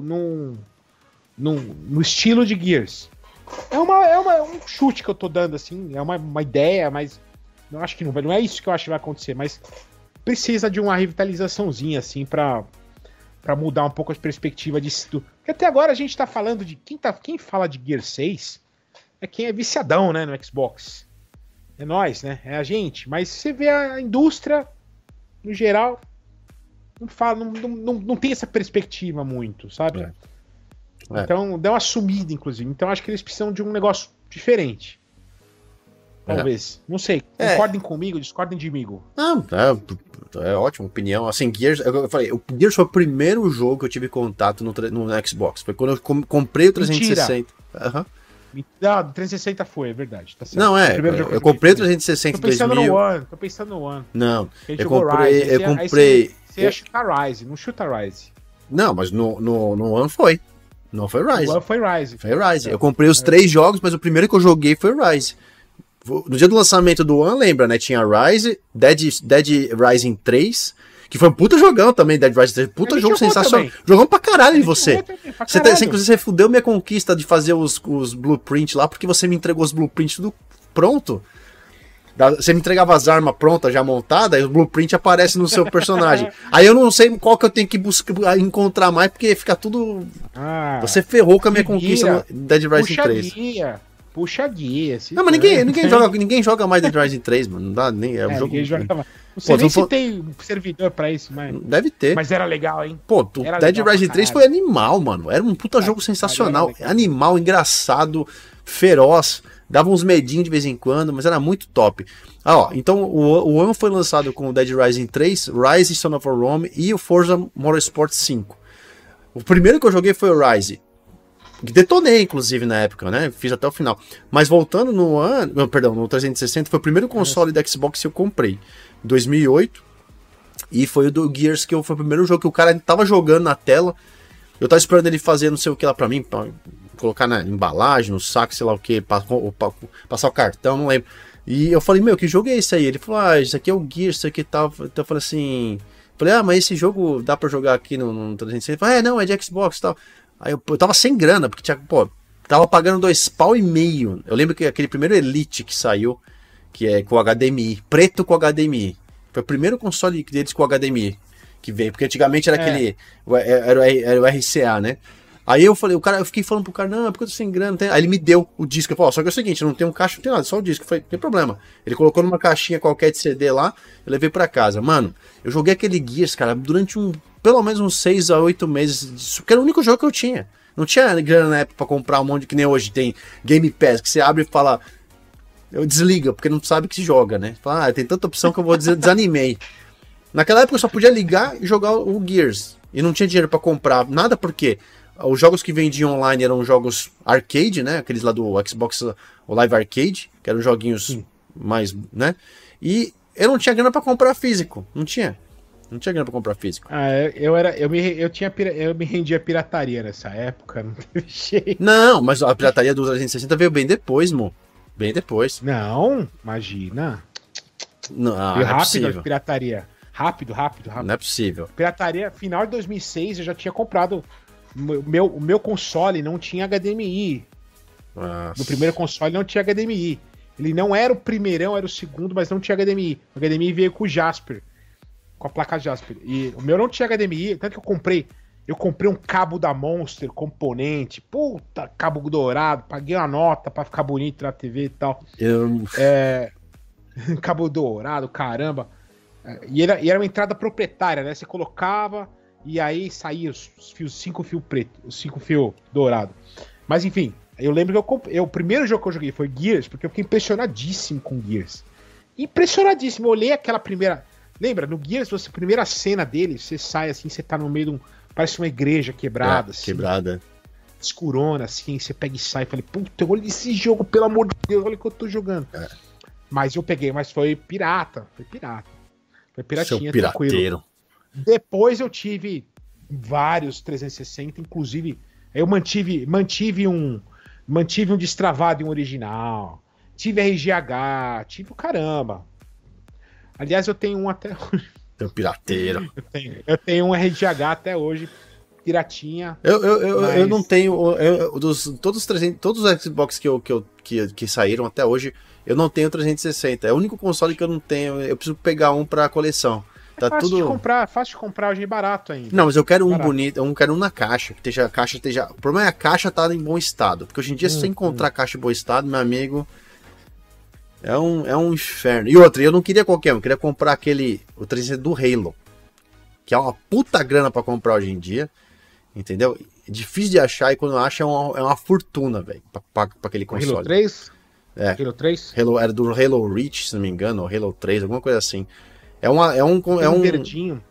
no estilo de Gears. É um chute que eu tô dando, assim, é uma ideia, mas eu acho que não é isso que eu acho que vai acontecer, mas precisa de uma revitalizaçãozinha, assim, pra mudar um pouco a perspectiva disso. Porque até agora a gente tá falando de... Quem fala de Gear 6 é quem é viciadão, né, no Xbox. É nós, né, é a gente. Mas você vê a indústria, no geral, não tem essa perspectiva muito, sabe? Então, deu uma sumida, inclusive. Então, acho que eles precisam de um negócio diferente. Talvez. Não sei. Concordem comigo, discordem de mim. Não, é ótima opinião. Assim, Gears, eu falei, o Gears foi o primeiro jogo que eu tive contato no Xbox. Foi quando eu comprei o 360. Uhum. Não, 360 foi, é verdade. Tá certo. Não, eu comprei o 360 em 2000. Tô pensando no One. Não, eu comprei... Você ia chutar Rise, não chuta Rise. Não, mas no One foi. Não foi Rise. O foi Rise. Foi Rise. Eu comprei os 3 jogos, mas o primeiro que eu joguei foi Rise. No dia do lançamento do One, lembra, né? Tinha Rise, Dead Rising 3, que foi um puta jogão também, Dead Rising 3. Puta jogo sensacional. Também. Jogão pra caralho em você. Inclusive, você fudeu minha conquista de fazer os blueprints lá, porque você me entregou os blueprints tudo pronto. Você me entregava as armas prontas, já montadas, e o blueprint aparece no seu personagem. Aí eu não sei qual que eu tenho que encontrar mais, porque fica tudo... Você ferrou com a minha conquista no Dead Rising 3. Puxa guia. Não, mas ninguém joga mais Dead Rising 3, mano. Não dá nem... Ninguém joga mais. Não sei nem se tem servidor pra isso, mas... Deve ter. Mas era legal, hein? Pô, Dead Rising 3 foi animal, mano. Era um puta jogo sensacional. Animal, engraçado, feroz. Dava uns medinhos de vez em quando, mas era muito top. Então o One foi lançado com o Dead Rising 3, Rise, Son of Rome e o Forza Motorsport 5. O primeiro que eu joguei foi o Rise. Detonei, inclusive, na época, né? Fiz até o final. Mas voltando no 360, foi o primeiro console da Xbox que eu comprei. Em 2008. E foi o do Gears, foi o primeiro jogo que o cara tava jogando na tela. Eu tava esperando ele fazer não sei o que lá pra mim, pra colocar na embalagem, no saco, sei lá o que, passar o cartão, não lembro. E eu falei, que jogo é esse aí? Ele falou, isso aqui é o Gears, isso aqui e tal. Então eu falei assim... mas esse jogo dá pra jogar aqui no 360? Ele falou, não, é de Xbox e tal. Aí eu tava sem grana, porque tava pagando $2,50. Eu lembro que aquele primeiro Elite que saiu, que é com HDMI, preto com HDMI. Foi o primeiro console deles com HDMI que veio, porque antigamente era aquele, era o RCA, né? Aí eu fiquei falando pro cara, não, é porque eu tô sem grana. Aí ele me deu o disco, eu falei, só que é o seguinte, não tem um caixa, não tem nada, só o disco. Eu falei, não tem problema. Ele colocou numa caixinha qualquer de CD lá, eu levei pra casa. Mano, eu joguei aquele Gears, cara, durante pelo menos uns 6 a 8 meses disso, porque era o único jogo que eu tinha. Não tinha grana na época pra comprar um monte, que nem hoje tem Game Pass, que você abre e fala, eu desliga, porque não sabe que se joga, né? Fala, tem tanta opção que eu vou desanimei. Naquela época eu só podia ligar e jogar o Gears, e não tinha dinheiro pra comprar nada, porque os jogos que vendiam online eram jogos arcade, né? Aqueles lá do Xbox, o Live Arcade, que eram joguinhos mais, né? E eu não tinha grana pra comprar físico, não tinha grana pra comprar físico. Eu me rendia a pirataria nessa época, não teve jeito. Não, mas a pirataria do 360 veio bem depois, mo. Bem depois. Não, imagina. Não, veio não é rápido possível. a pirataria. Rápido. Não é possível. Pirataria, final de 2006, eu já tinha comprado. O meu console não tinha HDMI. Nossa. No primeiro console não tinha HDMI. Ele não era o primeirão, era o segundo, mas não tinha HDMI. O HDMI veio com o Jasper. Com a placa Jasper. E o meu não tinha HDMI, tanto que eu comprei um cabo da Monster, componente, puta, cabo dourado, paguei uma nota pra ficar bonito na TV e tal. Cabo dourado, caramba. E era uma entrada proprietária, né? Você colocava e aí saía os fios, 5 fios preto, os 5 fios dourado. Mas enfim, eu lembro que o primeiro jogo que eu joguei foi Gears, porque eu fiquei impressionadíssimo com Gears. Impressionadíssimo, eu olhei aquela primeira... Lembra, no Gears, a primeira cena dele, você sai assim, você tá no meio de um... Parece uma igreja quebrada, assim. Quebrada. Escurona, assim, você pega e sai. Falei, puta, olha esse jogo, pelo amor de Deus, olha o que eu tô jogando. Mas eu peguei, mas foi pirata. Foi piratinha, seu pirateiro. Tranquilo. Depois eu tive vários 360, inclusive, eu mantive um destravado em um original, tive RGH, tive o caramba. Aliás, eu tenho um até hoje. Seu pirateiro. Eu tenho um RGH até hoje, piratinha. Eu não tenho. Todos os Xbox que saíram até hoje, eu não tenho 360. É o único console que eu não tenho. Eu preciso pegar um pra coleção. Tá fácil tudo... fácil de comprar, hoje é barato ainda. Não, mas eu quero um barato. bonito, eu quero um na caixa, que a caixa esteja... O problema é a caixa tá em bom estado, porque hoje em dia se você encontrar a caixa em bom estado, meu amigo, é um inferno. E outra, eu não queria qualquer um, eu queria comprar o 360 do Halo, que é uma puta grana pra comprar hoje em dia, entendeu? É difícil de achar, e quando acha é uma fortuna, velho, pra aquele console. Halo 3? É. Halo 3? Era do Halo Reach, se não me engano, ou Halo 3, alguma coisa assim. É um verdinho.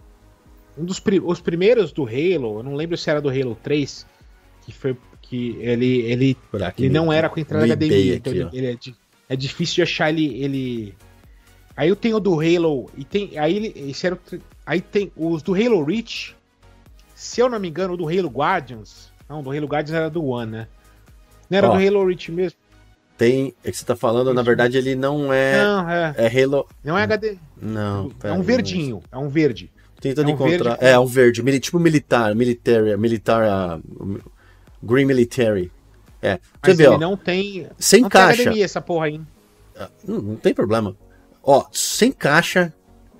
Os primeiros do Halo, eu não lembro se era do Halo 3, que ele não era com entrada HDMI, então é difícil de achar ele. Aí eu tenho o do Halo e tem aí tem os do Halo Reach. Se eu não me engano, o do Halo Guardians. Não, do Halo Guardians era do One, né? Não era do Halo Reach mesmo. É que você tá falando, na verdade, ele não é. Não, é Halo. Não é HD. Não. É um verdinho. É um verde. Tentando encontrar. É um verde. Tipo militar. Green Military. É. Mas você vê, ele não tem. Sem não caixa. Tem HDMI, essa porra aí. Não tem problema. Ó, sem caixa,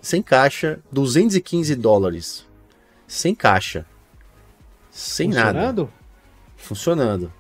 $215. Sem caixa. Sem nada. Funcionando.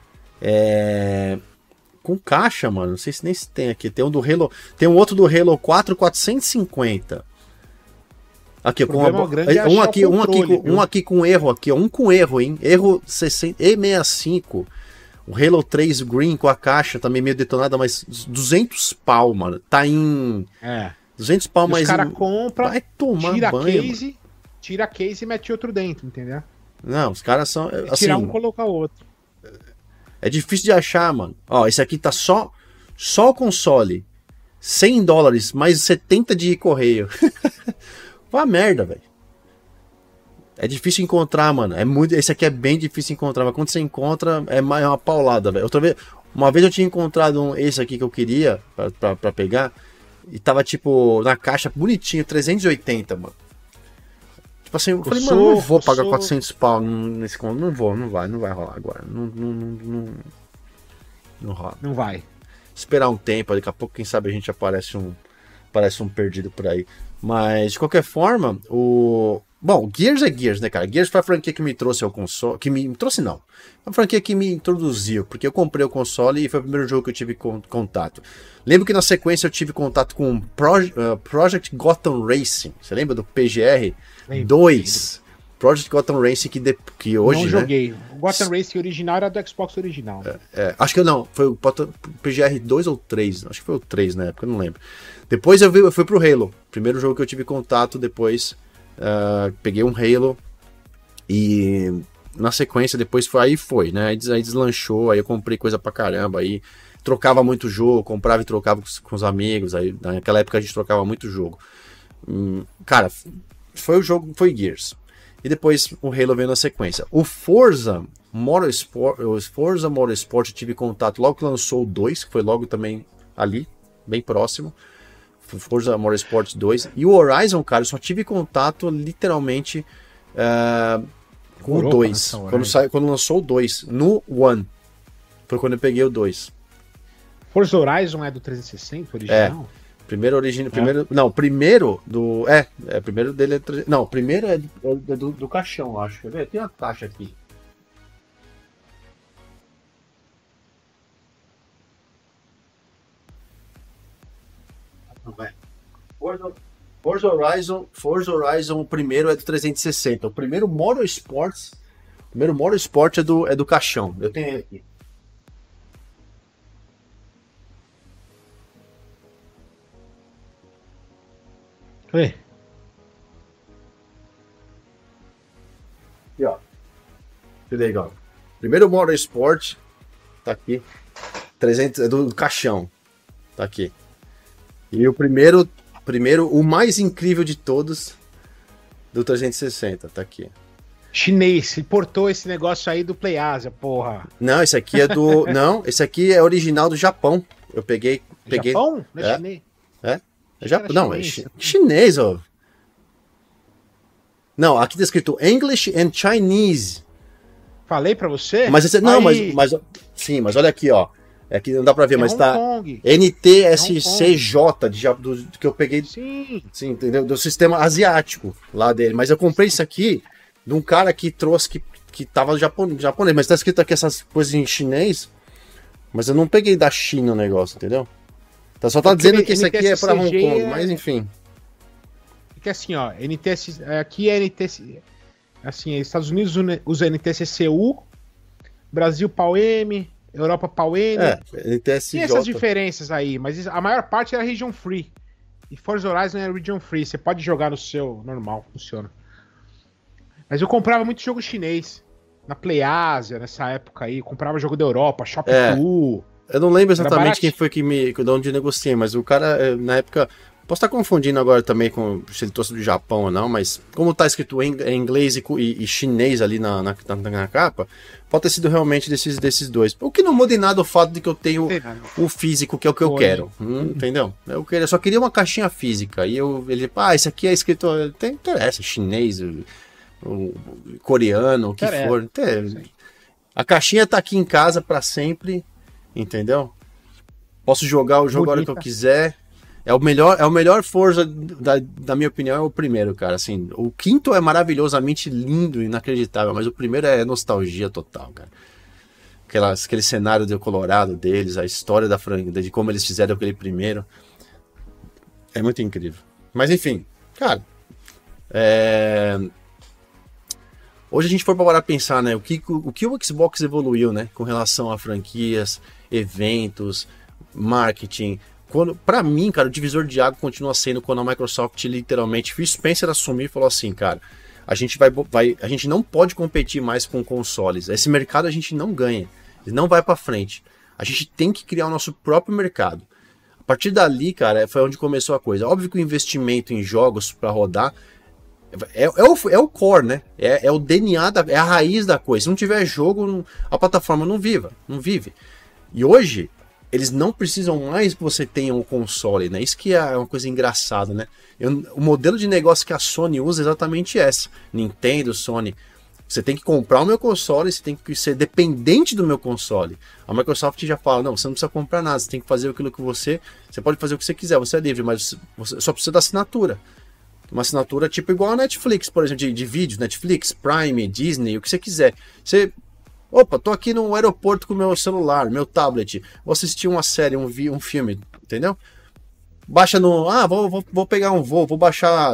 Com caixa, mano. Não sei se nem se tem aqui. Tem um do Halo. Tem um outro do Halo 4, 450. Aqui, um aqui com erro aqui, ó. Um com erro, hein? Erro 60, E65. O Halo 3 Green com a caixa também meio detonada, mas 200 pau, mano. Tá em 200 pau, mas os cara compra, vai tomar tira banho, case, tira a case e mete outro dentro, entendeu? Não, os caras são assim, tirar um, colocar outro. É difícil de achar, mano. Ó, esse aqui tá só o console. $100, mais 70 de correio. Uma merda, velho. É difícil encontrar, mano. Esse aqui é bem difícil encontrar, mas quando você encontra, é uma paulada, velho. Uma vez eu tinha encontrado esse aqui que eu queria pra pegar, e tava, tipo, na caixa, bonitinho, 380, mano. Tipo assim, eu falei, mano, não vou pagar 400 pau nesse conto. Não vai rolar agora. Não rola. Não vai. Esperar um tempo, daqui a pouco, quem sabe a gente aparece um perdido por aí. Mas, de qualquer forma, Bom, Gears é Gears, né, cara? Gears foi a franquia que me trouxe ao console. Que me trouxe, não. Foi a franquia que me introduziu, porque eu comprei o console e foi o primeiro jogo que eu tive contato. Lembro que na sequência eu tive contato com Project Gotham Racing. Você lembra do PGR 2? Project Gotham Racing que hoje, não né? joguei. O Gotham Racing original era do Xbox original. Acho que não, foi o PGR 2 ou 3, acho que foi o 3 na época, eu não lembro. Depois eu fui pro Halo, primeiro jogo que eu tive contato, depois peguei um Halo e na sequência depois foi, né? Aí deslanchou, aí eu comprei coisa pra caramba, aí trocava muito jogo, comprava e trocava com os amigos, aí naquela época a gente trocava muito jogo. Cara, foi o jogo, foi Gears. E depois o Halo veio na sequência. O Forza Motorsport eu tive contato logo que lançou o 2, que foi logo também ali, bem próximo. Forza Motorsport 2. E o Horizon, cara, eu só tive contato literalmente com o 2. Quando lançou o 2, no One. Foi quando eu peguei o 2. Forza Horizon é do 360 original? Primeiro Não, primeiro do. Primeiro dele é. Não, primeiro é do caixão, acho. Quer ver? Tem uma caixa aqui. Não é. Forza Horizon, o primeiro é do 360. O primeiro Motorsport é do caixão. Eu tenho ele aqui. Aqui, ó. Que legal. Primeiro Motorsport tá aqui. 300 é do caixão. Tá aqui. E o primeiro, o mais incrível de todos, do 360, tá aqui. Chinês, importou esse negócio aí do PlayAsia, porra. Não, esse aqui é do. Não, esse aqui é original do Japão. Eu peguei. Japão? Não é chinês? Não, é chinês, ó. Não, aqui tá escrito English and Chinese. Falei pra você? Mas esse, não, mas sim, mas olha aqui, ó. Aqui não dá pra ver, mas Hong tá Kong. NTSCJ do que eu peguei. Sim, entendeu? Do sistema asiático lá dele. Mas eu comprei isso aqui de um cara que trouxe que tava japonês, mas tá escrito aqui essas coisas em chinês. Mas eu não peguei da China o negócio, entendeu? Só tá dizendo que esse aqui é pra Hong Kong, mas enfim. Porque assim, ó, aqui é NTSC. Assim, Estados Unidos usa NTSCU, Brasil PAL-M, Europa PAL-N. NTSJ. Tem essas diferenças aí, mas a maior parte é region free. E Forza Horizon é region free. Você pode jogar no seu normal, funciona. Mas eu comprava muito jogo chinês. Na PlayAsia, nessa época aí. Comprava jogo da Europa, Shop2. Eu não lembro exatamente quem foi de onde eu negociei, mas o cara, na época. Posso estar confundindo agora também com se ele trouxe do Japão ou não, mas como tá escrito em inglês e chinês ali na capa, pode ter sido realmente desses dois. O que não muda em nada o fato de que eu tenho o físico, que é o que eu quero. Entendeu? Eu só queria uma caixinha física. E ele, esse aqui é escrito. Tem interessa, chinês, coreano, o que for. A caixinha tá aqui em casa pra sempre. Entendeu? Posso jogar o jogo a hora que eu quiser. É o melhor Forza, da minha opinião, é o primeiro, cara. Assim, o quinto é maravilhosamente lindo e inacreditável, mas o primeiro é nostalgia total, cara. Aquele cenário do Colorado deles, a história da franquia, de como eles fizeram aquele primeiro. É muito incrível. Mas enfim, cara. Hoje a gente for para pensar, né? O que o Xbox evoluiu, né? Com relação a franquias, eventos, marketing. Pra mim, cara, o divisor de água continua sendo quando a Microsoft literalmente, Phil Spencer assumiu e falou assim, cara, a gente não pode competir mais com consoles. Esse mercado a gente não ganha, ele não vai pra frente. A gente tem que criar o nosso próprio mercado. A partir dali, cara, foi onde começou a coisa. Óbvio que o investimento em jogos para rodar é o core, né? É o DNA, é a raiz da coisa. Se não tiver jogo, a plataforma não vive. E hoje eles não precisam mais que você tenha um console, né? Isso que é uma coisa engraçada, né? O modelo de negócio que a Sony usa é exatamente essa. Nintendo, Sony. Você tem que comprar o meu console, você tem que ser dependente do meu console. A Microsoft já fala, não, você não precisa comprar nada, você tem que fazer aquilo que você pode fazer o que você quiser, você é livre, mas você só precisa da assinatura. Uma assinatura tipo igual a Netflix, por exemplo, de vídeos, Netflix, Prime, Disney, o que você quiser. Opa, tô aqui no aeroporto com meu celular, meu tablet, vou assistir uma série, um filme, entendeu? Baixa no... vou pegar um voo, vou baixar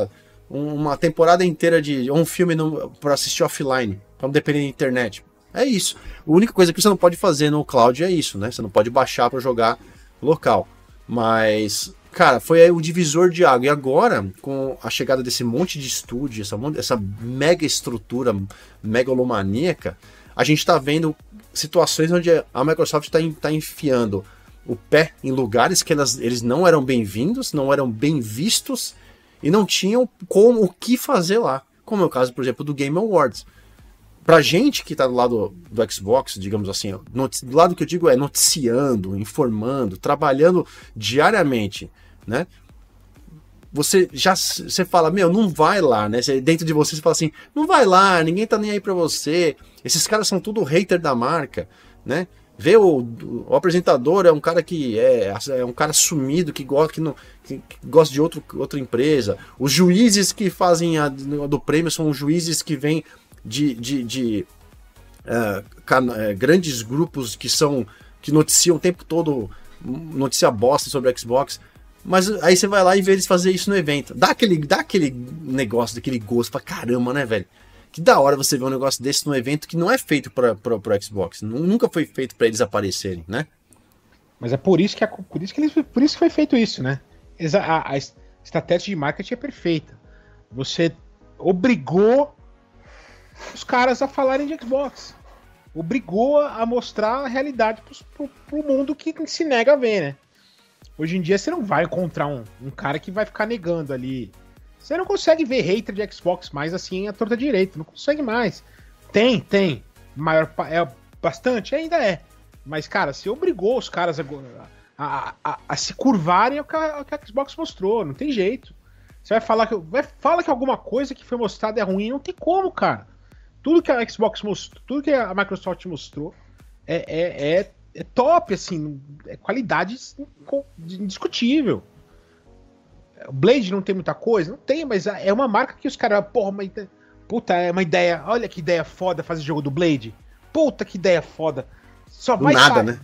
uma temporada inteira de um filme para assistir offline, para não depender da internet. É isso. A única coisa que você não pode fazer no cloud é isso, né? Você não pode baixar para jogar local. Mas, cara, foi aí o divisor de água. E agora, com a chegada desse monte de estúdio, essa mega estrutura megalomaníaca, a gente tá vendo situações onde a Microsoft tá enfiando o pé em lugares que eles não eram bem-vindos, não eram bem vistos e não tinham o que fazer lá. Como é o caso, por exemplo, do Game Awards. Pra gente que tá do lado do Xbox, digamos assim, do lado que eu digo é noticiando, informando, trabalhando diariamente, né? Você fala, não vai lá, né? Dentro de você fala assim, não vai lá, ninguém tá nem aí pra você. Esses caras são tudo hater da marca, né? Vê o apresentador é um cara que é um cara sumido, que gosta de outra empresa. Os juízes que fazem do prêmio são juízes que vêm de grandes grupos que noticiam o tempo todo, notícia bosta sobre o Xbox. Mas aí você vai lá e vê eles fazer isso no evento. Dá aquele negócio, daquele gosto pra caramba, né, velho? Que da hora você ver um negócio desse no evento que não é feito pro Xbox. Nunca foi feito pra eles aparecerem, né? Mas é por isso que foi feito isso, né? A estratégia de marketing é perfeita. Você obrigou os caras a falarem de Xbox. Obrigou a mostrar a realidade pro mundo que se nega a ver, né? Hoje em dia você não vai encontrar um cara que vai ficar negando ali. Você não consegue ver hater de Xbox mais assim à torta direita. Não consegue mais. Tem. Bastante? Ainda é. Mas, cara, você obrigou os caras a se curvarem ao que a Xbox mostrou. Não tem jeito. Você vai falar que alguma coisa que foi mostrada é ruim. Não tem como, cara. Tudo que a Xbox mostrou, tudo que a Microsoft mostrou é top, assim. É qualidade indiscutível. O Blade não tem muita coisa? Não tem, mas é uma marca que os caras... Puta, é uma ideia... Olha que ideia foda fazer jogo do Blade. Puta, que ideia foda. Só vai nada, né?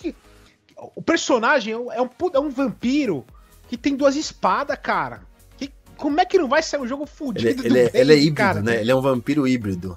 O personagem é um vampiro que tem 2 espadas, cara. Como é que não vai ser um jogo fudido do Blade, ele é híbrido, cara? Né? Ele é um vampiro híbrido.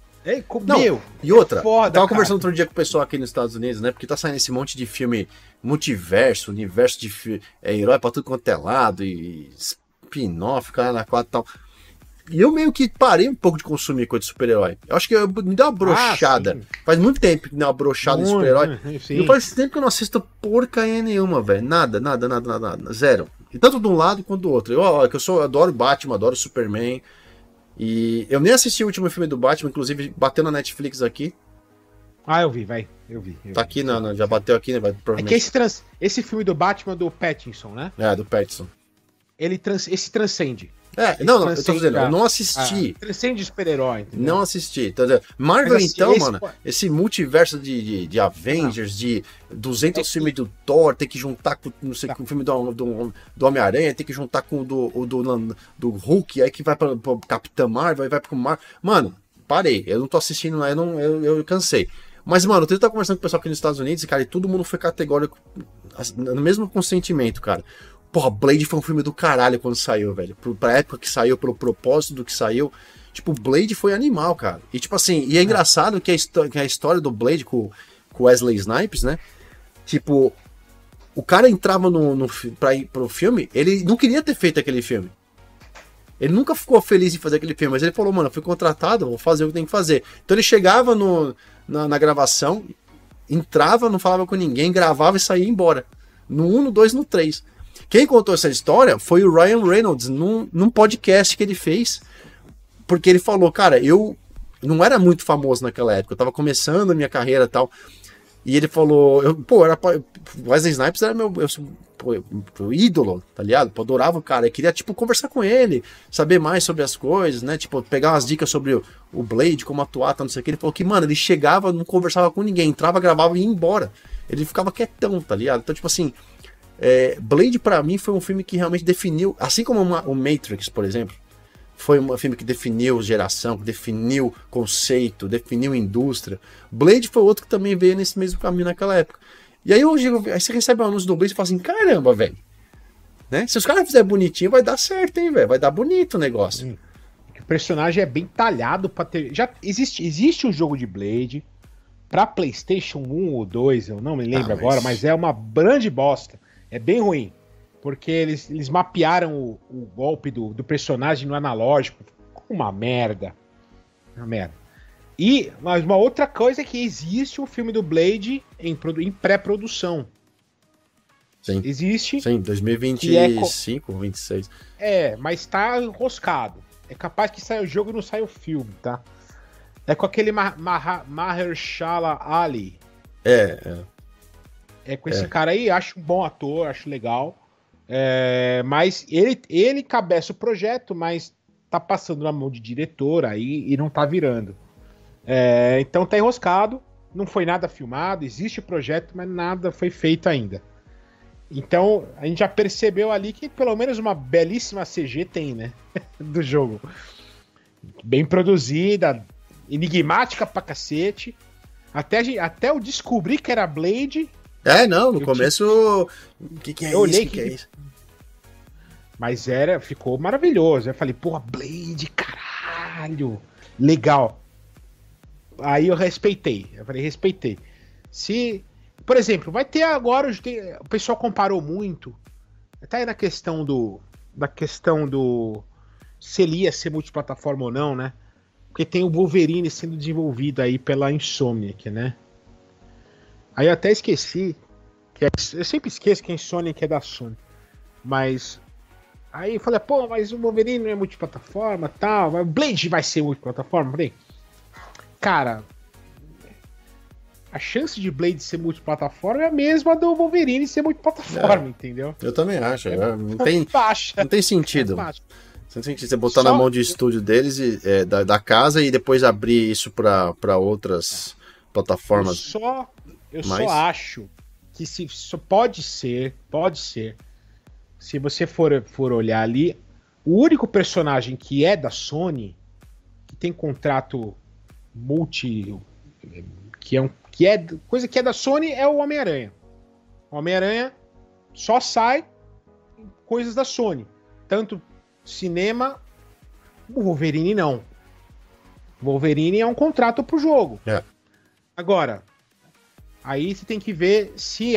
E outra, foda, tava conversando outro dia com o pessoal aqui nos Estados Unidos, né? Porque tá saindo esse monte de filme multiverso, universo de herói pra tudo quanto é lado, e spin-off, cara na 4 e tal. E eu meio que parei um pouco de consumir coisa de super-herói. Eu acho que me deu uma brochada. Faz muito tempo que me deu uma brochada de super-herói. Não faz tempo que eu não assisto porcaria nenhuma, velho. Nada. Zero. E tanto de um lado quanto do outro. Eu adoro Batman, adoro Superman. E eu nem assisti o último filme do Batman, inclusive bateu na Netflix aqui. Eu vi. Tá aqui, já bateu aqui, né? Provavelmente... É que esse filme do Batman do Pattinson, né? Do Pattinson. Esse transcende. Eu tô dizendo, eu não assisti. Transcende super-herói. Não assisti. Tá dizendo? Marvel, mas, então, esse multiverso de Avengers, de 200 filmes do Thor, tem que juntar com com o filme do Homem-Aranha, tem que juntar com o do Hulk, aí que vai pra Capitã Marvel, aí vai pro Marvel. Mano, parei. Eu não tô assistindo lá, eu cansei. Mas, mano, eu tava conversando com o pessoal aqui nos Estados Unidos, cara, e todo mundo foi categórico, no mesmo consentimento, cara. Porra, Blade foi um filme do caralho quando saiu, velho. Pra época que saiu, pelo propósito do que saiu. Tipo, Blade foi animal, cara. E tipo assim, e é engraçado que a história do Blade com Wesley Snipes, né? Tipo, o cara entrava pra ir pro filme, ele não queria ter feito aquele filme. Ele nunca ficou feliz em fazer aquele filme, mas ele falou, mano, eu fui contratado, vou fazer o que tem que fazer. Então ele chegava na gravação, entrava, não falava com ninguém, gravava e saía embora. No 1, no 2, no 3. Quem contou essa história foi o Ryan Reynolds num podcast que ele fez, porque ele falou, cara, eu não era muito famoso naquela época, eu tava começando a minha carreira e tal, e ele falou, Wesley Snipes era meu ídolo, tá ligado? Eu adorava o cara, eu queria, tipo, conversar com ele, saber mais sobre as coisas, né, tipo, pegar umas dicas sobre o Blade, como atuar, tá, não sei o que. Ele falou que, mano, ele chegava, não conversava com ninguém, entrava, gravava e ia embora, ele ficava quietão, tá ligado? Então, tipo assim, Blade pra mim foi um filme que realmente definiu, assim como o Matrix, por exemplo, foi um filme que definiu geração, que definiu conceito, definiu indústria. Blade foi outro que também veio nesse mesmo caminho naquela época. E aí hoje aí você recebe um anúncio do Blade e fala assim, caramba, velho, Né? Se os caras fizerem bonitinho, vai dar certo, hein, velho? Vai dar bonito o negócio. O personagem é bem talhado pra ter. Já existe um jogo de Blade pra PlayStation 1 ou 2, eu não me lembro agora, mas é uma grande bosta. É bem ruim. Porque eles mapearam o golpe do personagem no analógico. Uma merda. Uma merda. Mas uma outra coisa é que existe um filme do Blade em pré-produção. Sim. Existe. Sim, 2025 ou 26. Mas tá enroscado. É capaz que saia o jogo e não saia o filme, tá? É com aquele Mahershala Ali. É com esse cara aí, acho um bom ator, acho legal. Mas ele cabeça o projeto, mas tá passando na mão de diretor aí e não tá virando. Então tá enroscado, não foi nada filmado, existe o projeto, mas nada foi feito ainda. Então a gente já percebeu ali que pelo menos uma belíssima CG tem, né? Do jogo. Bem produzida, enigmática pra cacete. Até eu descobri que era Blade. No começo. O que é isso? Que é isso? Mas ficou maravilhoso. Eu falei, porra, Blade, caralho. Legal. Aí eu respeitei. Respeitei. Por exemplo, vai ter agora. O pessoal comparou muito. Até aí na questão do. Se ele ia ser multiplataforma ou não, né? Porque tem o Wolverine sendo desenvolvido aí pela Insomniac, né? Aí eu até esqueci. Eu sempre esqueço que a Insomniac é da Sony. Mas. Aí eu falei, pô, mas o Wolverine não é multiplataforma e tal. O Blade vai ser multiplataforma? Falei, cara. A chance de Blade ser multiplataforma é a mesma do Wolverine ser multiplataforma, entendeu? Eu também acho. Não tem sentido. Não tem sentido você botar na mão de estúdio deles, da casa, e depois abrir isso para outras plataformas. Eu só acho que só pode ser. Se você for olhar ali, o único personagem que é da Sony, que tem contrato coisa que é da Sony, é o Homem-Aranha. O Homem-Aranha só sai em coisas da Sony. Tanto cinema, o Wolverine não. O Wolverine é um contrato pro jogo. Agora, aí você tem que ver se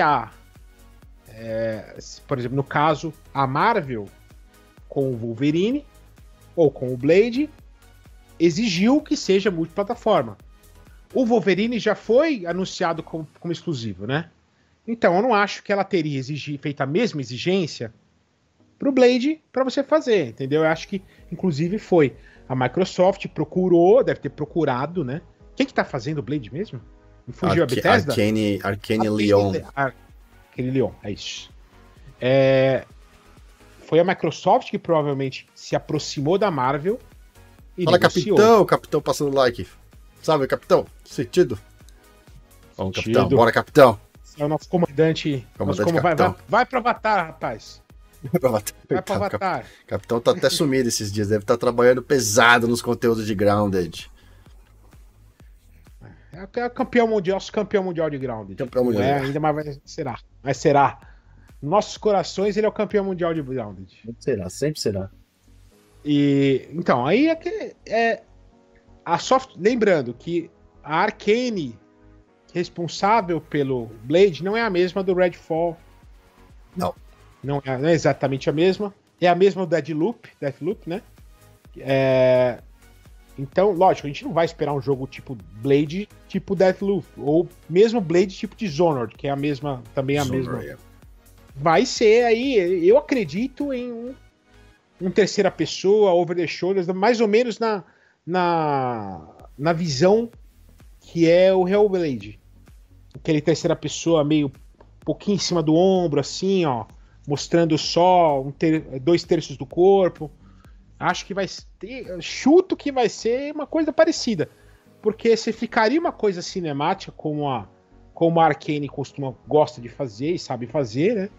por exemplo, no caso, a Marvel com o Wolverine ou com o Blade exigiu que seja multiplataforma. O Wolverine já foi anunciado como exclusivo, né? Então eu não acho que ela teria feito a mesma exigência pro Blade para você fazer, entendeu? Eu acho que, inclusive, foi a Microsoft deve ter procurado, né? Quem que tá fazendo o Blade mesmo? Me fugiu a Bethesda? Arcane Leon. Arcane Leon, é isso. Foi a Microsoft que provavelmente se aproximou da Marvel e Fala, negociou. capitão passando like. Salve, capitão. Sentido? Vamos, capitão. Bora, capitão. É o nosso comandante. Vai pro Avatar, rapaz. Vai pro Avatar. Capitão tá até sumido esses dias. Deve estar trabalhando pesado nos conteúdos de Grounded. É campeão mundial, campeão mundial de Grounded. Campeão mundial. Ainda mais será. Mas será. Nos nossos corações, ele é o campeão mundial de Grounded. Sempre será. E então, aí lembrando que a Arcane responsável pelo Blade não é a mesma do Redfall. Não é exatamente a mesma. É a mesma do Deathloop, né? Então, lógico, a gente não vai esperar um jogo tipo Blade, tipo Deathloop, ou mesmo Blade tipo Dishonored, que é a mesma, também a mesma. Vai ser aí, eu acredito em um terceira pessoa, over the shoulders, mais ou menos na visão que é o Hellblade. Aquele terceira pessoa meio um pouquinho em cima do ombro, assim, ó, mostrando só 2/3 do corpo. Acho que chuto que vai ser uma coisa parecida, porque se ficaria uma coisa cinemática como a Arcane gosta de fazer e sabe fazer, né?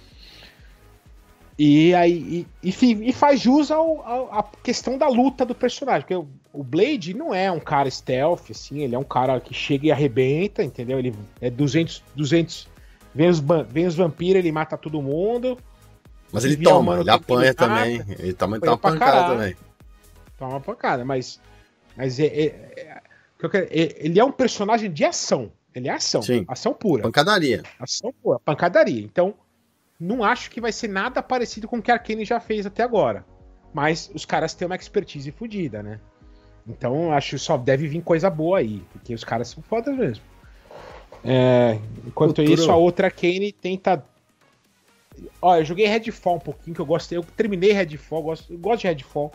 E aí faz jus à questão da luta do personagem, porque o Blade não é um cara stealth, assim, ele é um cara que chega e arrebenta, entendeu? Ele é 200 vem os vampiros, ele mata todo mundo, Mas ele toma, ele apanha também. Ele toma uma pancada também. Toma uma pancada, mas ele é um personagem de ação. Ele é ação. Sim. Ação pura. Pancadaria. Ação pura, pancadaria. Então, não acho que vai ser nada parecido com o que a Arkane já fez até agora. Mas os caras têm uma expertise fodida, né? Então, acho que só deve vir coisa boa aí. Porque os caras são fodas mesmo. Enquanto isso, a outra Arkane tenta... Ó, eu joguei Redfall um pouquinho, que eu gostei. Eu terminei Redfall, eu gosto de Redfall.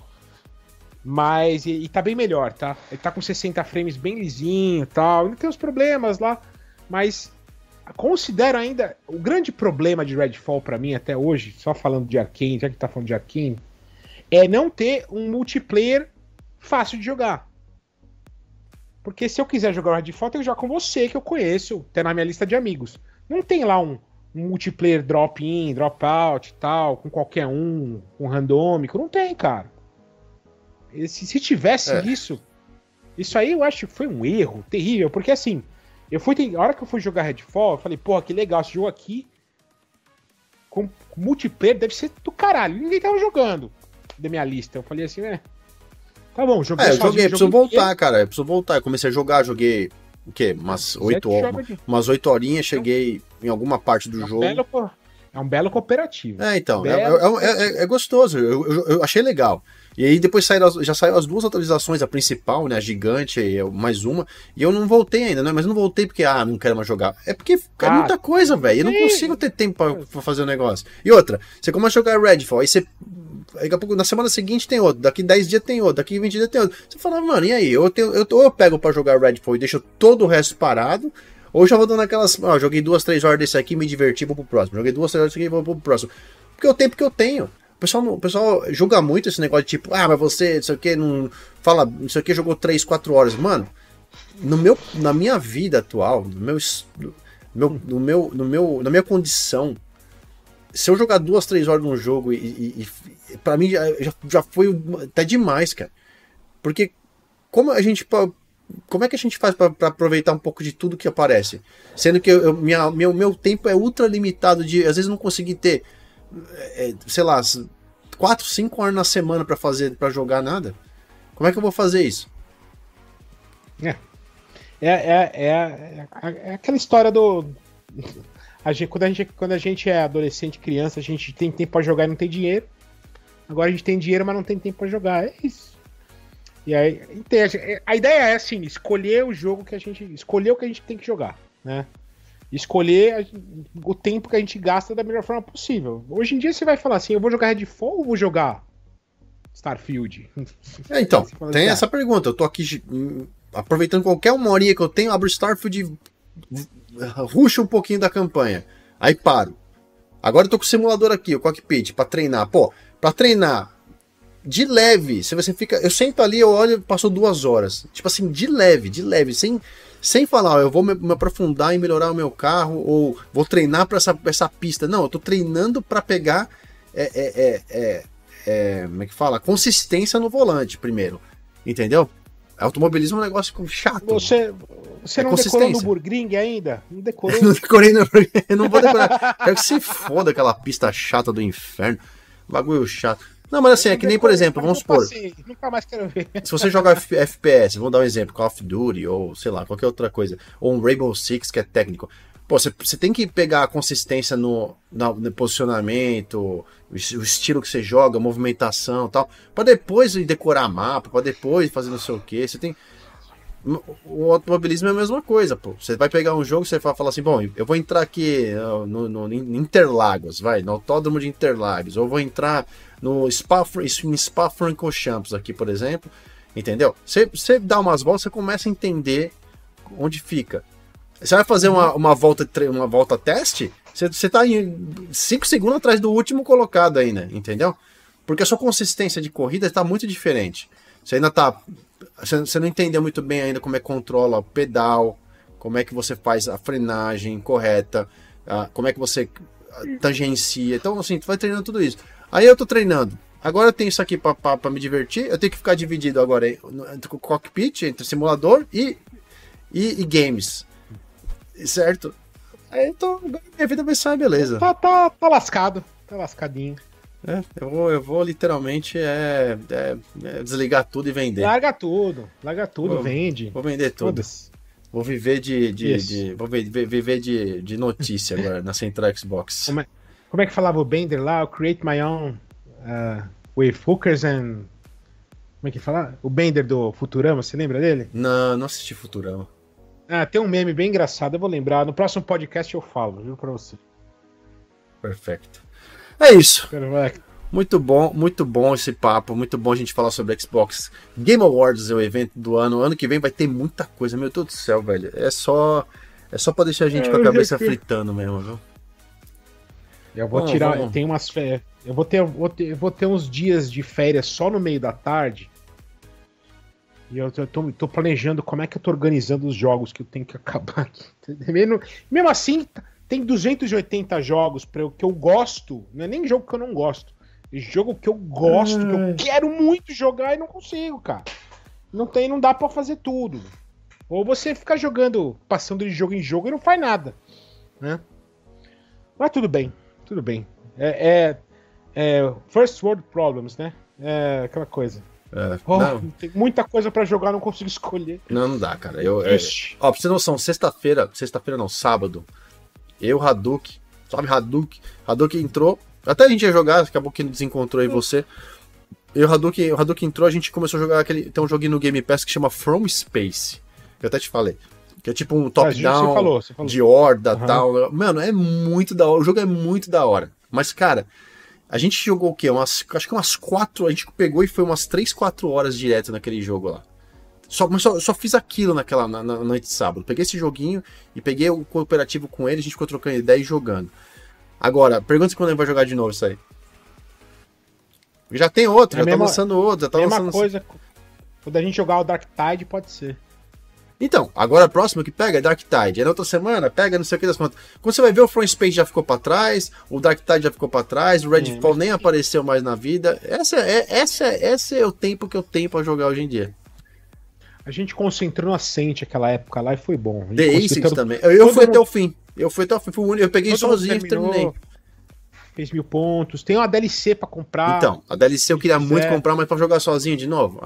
Mas, e tá bem melhor, tá? Ele tá com 60 frames bem lisinho e tal. Ainda tem uns problemas lá, mas considero ainda... O grande problema de Redfall pra mim até hoje, só falando de Arkane, já que tá falando de Arkane, é não ter um multiplayer fácil de jogar. Porque se eu quiser jogar o Redfall, eu tenho que jogar com você, que eu conheço, tá na minha lista de amigos. Não tem lá um multiplayer drop-in, drop-out e tal, com qualquer um, com randômico. Não tem, cara. Se tivesse isso aí eu acho que foi um erro terrível, porque assim, a hora que eu fui jogar Redfall, eu falei, porra, que legal, esse jogo aqui com multiplayer deve ser do caralho. Ninguém tava jogando da minha lista. Eu falei assim, tá bom, joguei sozinho. Eu preciso voltar, cara. Eu preciso voltar. Eu comecei a jogar, joguei o quê? Umas 8 horinhas, cheguei em alguma parte do jogo. É um belo cooperativo. Então, é gostoso. Eu achei legal. E aí depois já saiu as duas atualizações, a principal, né, a gigante e mais uma, e eu não voltei ainda, né, mas não voltei porque, não quero mais jogar. É porque é muita coisa, velho, eu não consigo ter tempo pra fazer o negócio. E outra, você começa a jogar Redfall, aí você, daqui a pouco, na semana seguinte tem outro, daqui 10 dias tem outro, daqui 20 dias tem outro. Você fala, mano, e aí? Ou eu pego pra jogar Redfall e deixo todo o resto parado, ou já vou dando aquelas, joguei 2, 3 horas desse aqui, me diverti, vou pro próximo. Joguei 2, 3 horas desse aqui, vou pro próximo. Porque é o tempo que eu tenho. O pessoal julga muito esse negócio de tipo, mas você, não sei o que, não fala, não sei o que, jogou 3, 4 horas. Mano, na minha vida atual, na minha condição, se eu jogar 2, 3 horas num jogo e pra mim já foi até demais, cara. Porque como é que a gente faz pra aproveitar um pouco de tudo que aparece? Sendo que meu tempo é ultra limitado, às vezes eu não consegui ter, sei lá, 4, 5 horas na semana pra jogar nada. Como é que eu vou fazer isso? É aquela história do... Quando a gente é adolescente, criança, a gente tem tempo pra jogar e não tem dinheiro. Agora a gente tem dinheiro, mas não tem tempo pra jogar. É isso. E aí, a ideia é assim, escolher o jogo que a gente... Escolher o que a gente tem que jogar, né? Escolher o tempo que a gente gasta da melhor forma possível. Hoje em dia você vai falar assim, eu vou jogar Redfall ou vou jogar Starfield? Então, tem essa pergunta. Eu tô aqui aproveitando qualquer uma horinha que eu tenho, abro Starfield, ruxo um pouquinho da campanha. Aí paro. Agora eu tô com o simulador aqui, o cockpit, pra treinar. Pô, pra treinar de leve, se você fica... Eu sento ali, eu olho, passou 2 horas. Tipo assim, de leve, sem falar, eu vou me aprofundar em melhorar o meu carro, ou vou treinar para essa pista. Não, eu tô treinando para pegar como é que fala? Consistência no volante primeiro. Entendeu? Automobilismo é um negócio chato. Você não decorou no Nürburgring ainda? Não decorou? Não decorei no Nürburgring, eu não vou decorar. Quero que se foda aquela pista chata do inferno. Bagulho chato. Não, mas assim, é que nem, por exemplo, vamos supor... Nunca mais quero ver. Se você jogar FPS, vamos dar um exemplo, Call of Duty, ou sei lá, qualquer outra coisa, ou um Rainbow Six, que é técnico, pô, você tem que pegar a consistência no posicionamento, o estilo que você joga, a movimentação e tal, pra depois decorar mapa, pra depois fazer não sei o que, você tem... O automobilismo é a mesma coisa, pô. Você vai pegar um jogo, você vai falar assim, bom, eu vou entrar aqui no Interlagos, no autódromo de Interlagos, ou vou entrar no Spa-Francorchamps aqui, por exemplo, entendeu? Você dá umas voltas, você começa a entender onde fica. Você vai fazer uma volta teste, você tá em 5 segundos atrás do último colocado ainda, entendeu? Porque a sua consistência de corrida está muito diferente. Você ainda tá... Você não entendeu muito bem ainda como é que controla o pedal, como é que você faz a frenagem correta, como é que você tangencia. Então, assim, tu vai treinando tudo isso. Aí eu tô treinando. Agora eu tenho isso aqui pra me divertir. Eu tenho que ficar dividido agora entre o cockpit, entre simulador e games. Certo? Aí então, minha vida vai sair, beleza. Tá lascado. Tá lascadinho. Eu vou literalmente desligar tudo e vender. Larga tudo, vende. Vou vender tudo. Vou viver viver de notícia agora na Central Xbox. Como é que falava o Bender lá? Create my own with hookers and... Como é que fala? O Bender do Futurama, você lembra dele? Não assisti Futurama. Tem um meme bem engraçado, eu vou lembrar. No próximo podcast eu falo, juro pra você. Perfeito. É isso. Perfeito. Muito bom esse papo, muito bom a gente falar sobre Xbox Game Awards, é o evento do ano. Ano que vem vai ter muita coisa, meu Deus do céu, velho. É só pra deixar a gente com a cabeça fritando mesmo, viu? Eu vou tem umas férias. Eu vou ter uns dias de férias só no meio da tarde. E eu tô planejando como é que eu tô organizando os jogos que eu tenho que acabar aqui. Mesmo assim, tem 280 jogos que eu gosto, não é nem jogo que eu não gosto. Jogo que eu gosto, que eu quero muito jogar e não consigo, cara. Não dá pra fazer tudo. Ou você fica jogando, passando de jogo em jogo e não faz nada, né? Mas tudo bem. First World Problems, né? É aquela coisa. Tem muita coisa pra jogar, não consigo escolher. Não dá, cara. Pra você ter noção, sexta-feira não, sábado, Hadouken entrou. Até a gente ia jogar, acabou que desencontrou aí você. O Hadouken entrou, a gente começou a jogar tem um joguinho no Game Pass que chama From Space. Que eu até te falei. Que é tipo um top-down de horda e tal. Mano, é muito da hora. O jogo é muito da hora. Mas, cara, a gente jogou o quê? Acho que umas 4. A gente pegou e foi umas 3, 4 horas direto naquele jogo lá. Só fiz aquilo na noite de sábado. Peguei esse joguinho e peguei o cooperativo com ele, a gente ficou trocando ideia e jogando. Agora, pergunta se quando ele vai jogar de novo isso aí. Já tem outro, tá lançando outro. Coisa, quando a gente jogar o Dark Tide, pode ser. Então, agora a próxima que pega é Dark Tide. Aí na outra semana, pega não sei o que das contas. Quando você vai ver, o Front Space já ficou pra trás, o Dark Tide já ficou pra trás, o Redfall nem apareceu mais na vida. Esse é o tempo que eu tenho pra jogar hoje em dia. A gente concentrou no Ascent aquela época lá e foi bom. The Ascent também. Eu fui até o fim. Eu peguei sozinho e terminei. Fez 1000 pontos. Tem uma DLC pra comprar. Então, a DLC eu queria muito comprar, mas pra jogar sozinho de novo?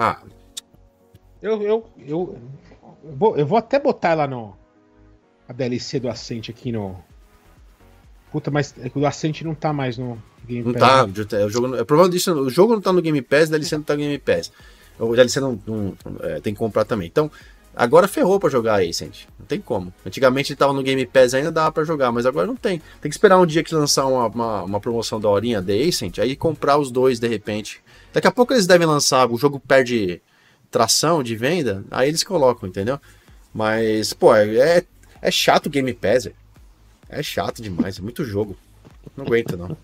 Eu vou até botar ela a DLC do Ascent aqui no... Puta, mas o Ascent não tá mais no Game Pass. Não tá, o problema disso, o jogo não tá no Game Pass, a DLC não tá no Game Pass. O DLC tem que comprar também. Então, agora ferrou pra jogar aí, Ascent. Não tem como. Antigamente ele tava no Game Pass, ainda dava pra jogar, mas agora não tem. Tem que esperar um dia que lançar uma promoção da horinha, The Ascent, aí comprar os dois de repente. Daqui a pouco eles devem lançar, o jogo perde tração de venda, aí eles colocam, entendeu? Mas, pô, é chato o Game Pass, véio. É chato demais, é muito jogo. Não aguento, não.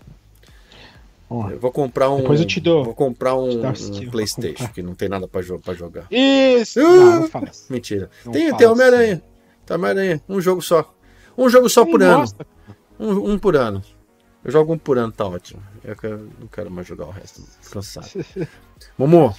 Eu vou comprar Vou comprar um PlayStation, que não tem nada pra jogar. Isso! Não fala assim. Mentira. Tem Homem-Aranha. Tem Homem-Aranha. Um jogo só. Um jogo só por ano. Um por ano. Eu jogo um por ano, tá ótimo. Eu não quero mais jogar o resto. Cansado. Momo.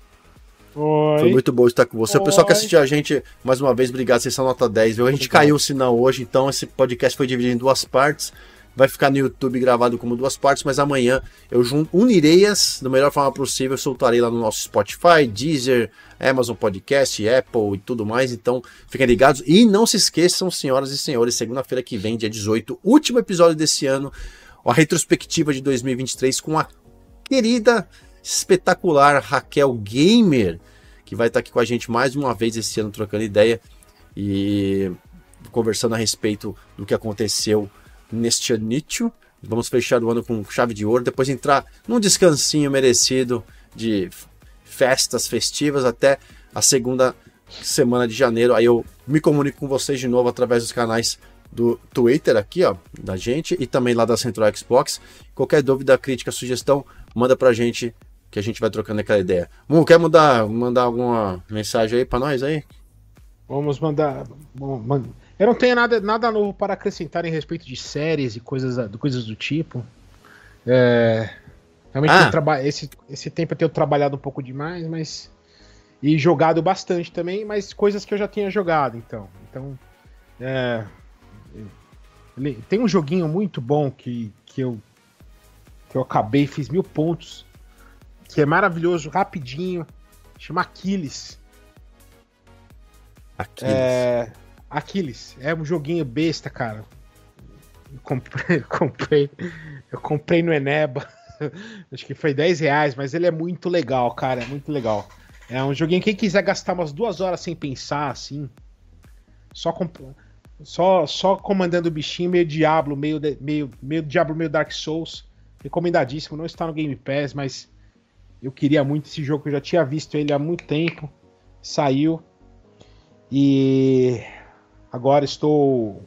Oi. Foi muito bom estar com você. O pessoal que assistiu a gente, mais uma vez, obrigado. Vocês são nota 10, viu? A gente caiu o sinal hoje, então esse podcast foi dividido em 2 partes. Vai ficar no YouTube gravado como 2 partes, mas amanhã eu unirei-as da melhor forma possível. Eu soltarei lá no nosso Spotify, Deezer, Amazon Podcast, Apple e tudo mais. Então fiquem ligados. E não se esqueçam, senhoras e senhores, segunda-feira que vem, dia 18, último episódio desse ano, a retrospectiva de 2023 com a querida, espetacular Raquel Gamer, que vai estar aqui com a gente mais uma vez esse ano, trocando ideia e conversando a respeito do que aconteceu neste anício. Vamos fechar o ano com chave de ouro, depois entrar num descansinho merecido de festas festivas até a segunda semana de janeiro. Aí eu me comunico com vocês de novo através dos canais do Twitter aqui, ó, da gente, e também lá da Central Xbox. Qualquer dúvida, crítica, sugestão, manda pra gente, que a gente vai trocando aquela ideia. Quer mandar alguma mensagem aí pra nós aí? Vamos mandar... Eu não tenho nada novo para acrescentar em respeito de séries e coisas do tipo. Realmente esse tempo eu tenho trabalhado um pouco demais, e jogado bastante também, mas coisas que eu já tinha jogado, então tem um joguinho muito bom que eu que eu acabei, fiz 1000 pontos, que é maravilhoso, rapidinho, chama Aquiles. Aquiles, é um joguinho besta, cara. Eu comprei no Eneba, acho que foi R$10, mas ele é muito legal, cara, é muito legal. É um joguinho, quem quiser gastar umas 2 horas sem pensar, assim, só comandando o bichinho, meio Diablo, meio Diablo, meio Dark Souls, recomendadíssimo, não está no Game Pass, mas eu queria muito esse jogo, eu já tinha visto ele há muito tempo, saiu, e agora estou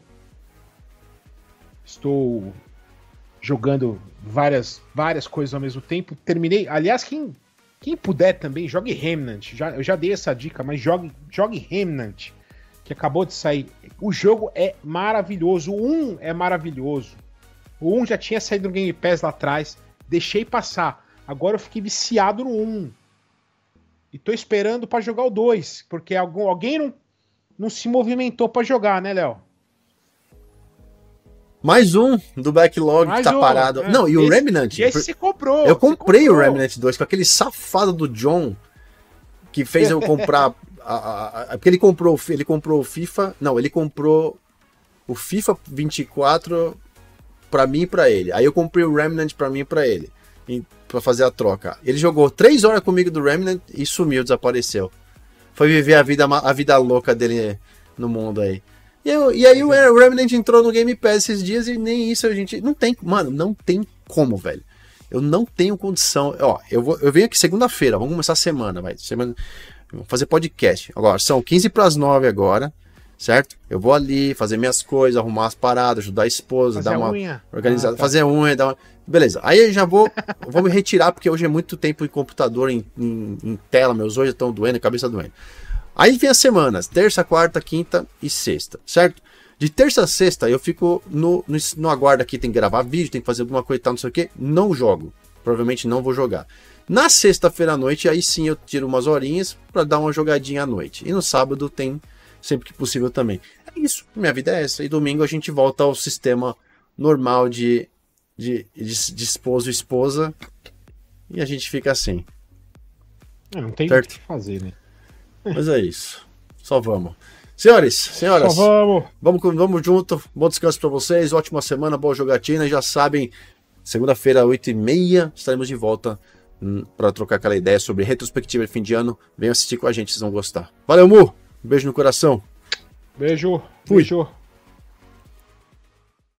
jogando várias coisas ao mesmo tempo, terminei, aliás, quem puder também, jogue Remnant, eu já dei essa dica, mas jogue Remnant, que acabou de sair. O jogo é maravilhoso. O 1 é maravilhoso. O 1 já tinha saído no Game Pass lá atrás. Deixei passar. Agora eu fiquei viciado no 1. E tô esperando pra jogar o 2. Porque alguém não se movimentou pra jogar, né, Léo? Mais um do backlog que tá parado. Não, e o Remnant. E esse você comprou. Eu comprei o Remnant 2 com aquele safado do John que fez eu comprar. Porque ele comprou o FIFA. Não, ele comprou o FIFA 24 pra mim e pra ele. Aí eu comprei o Remnant pra mim e pra ele. Pra fazer a troca. Ele jogou 3 horas comigo do Remnant e sumiu, desapareceu. Foi viver a vida louca dele no mundo aí. E aí o Remnant entrou no Game Pass esses dias e nem isso a gente... Não tem, mano, não tem como, velho. Eu não tenho condição. Ó, eu venho aqui segunda-feira, vamos começar a semana, vai. Vou fazer podcast. Agora, são 15:09 agora, certo? Eu vou ali fazer minhas coisas, arrumar as paradas, ajudar a esposa, dar uma organizada, fazer unha, dar uma... Beleza. Aí eu já vou me retirar, porque hoje é muito tempo em computador, em tela, meus olhos estão doendo, a cabeça doendo. Aí vem as semanas, terça, quarta, quinta e sexta, certo? De terça a sexta eu fico no aguardo aqui, tem que gravar vídeo, tem que fazer alguma coisa e tal, não sei o que, não jogo. Provavelmente não vou jogar. Na sexta-feira à noite, aí sim eu tiro umas horinhas pra dar uma jogadinha à noite. E no sábado tem sempre que possível também. É isso, minha vida é essa. E domingo a gente volta ao sistema normal de esposo e esposa. E a gente fica assim. Não tem o que fazer, né? Mas é isso. Só vamos. Senhores, senhoras, só vamos junto. Bom descanso pra vocês. Ótima semana, boa jogatina. Já sabem, segunda-feira, 8h30, estaremos de volta para trocar aquela ideia sobre retrospectiva de fim de ano. Venham assistir com a gente, vocês vão gostar. Valeu, Mu! Um beijo no coração. Beijo. Fui. Beijo.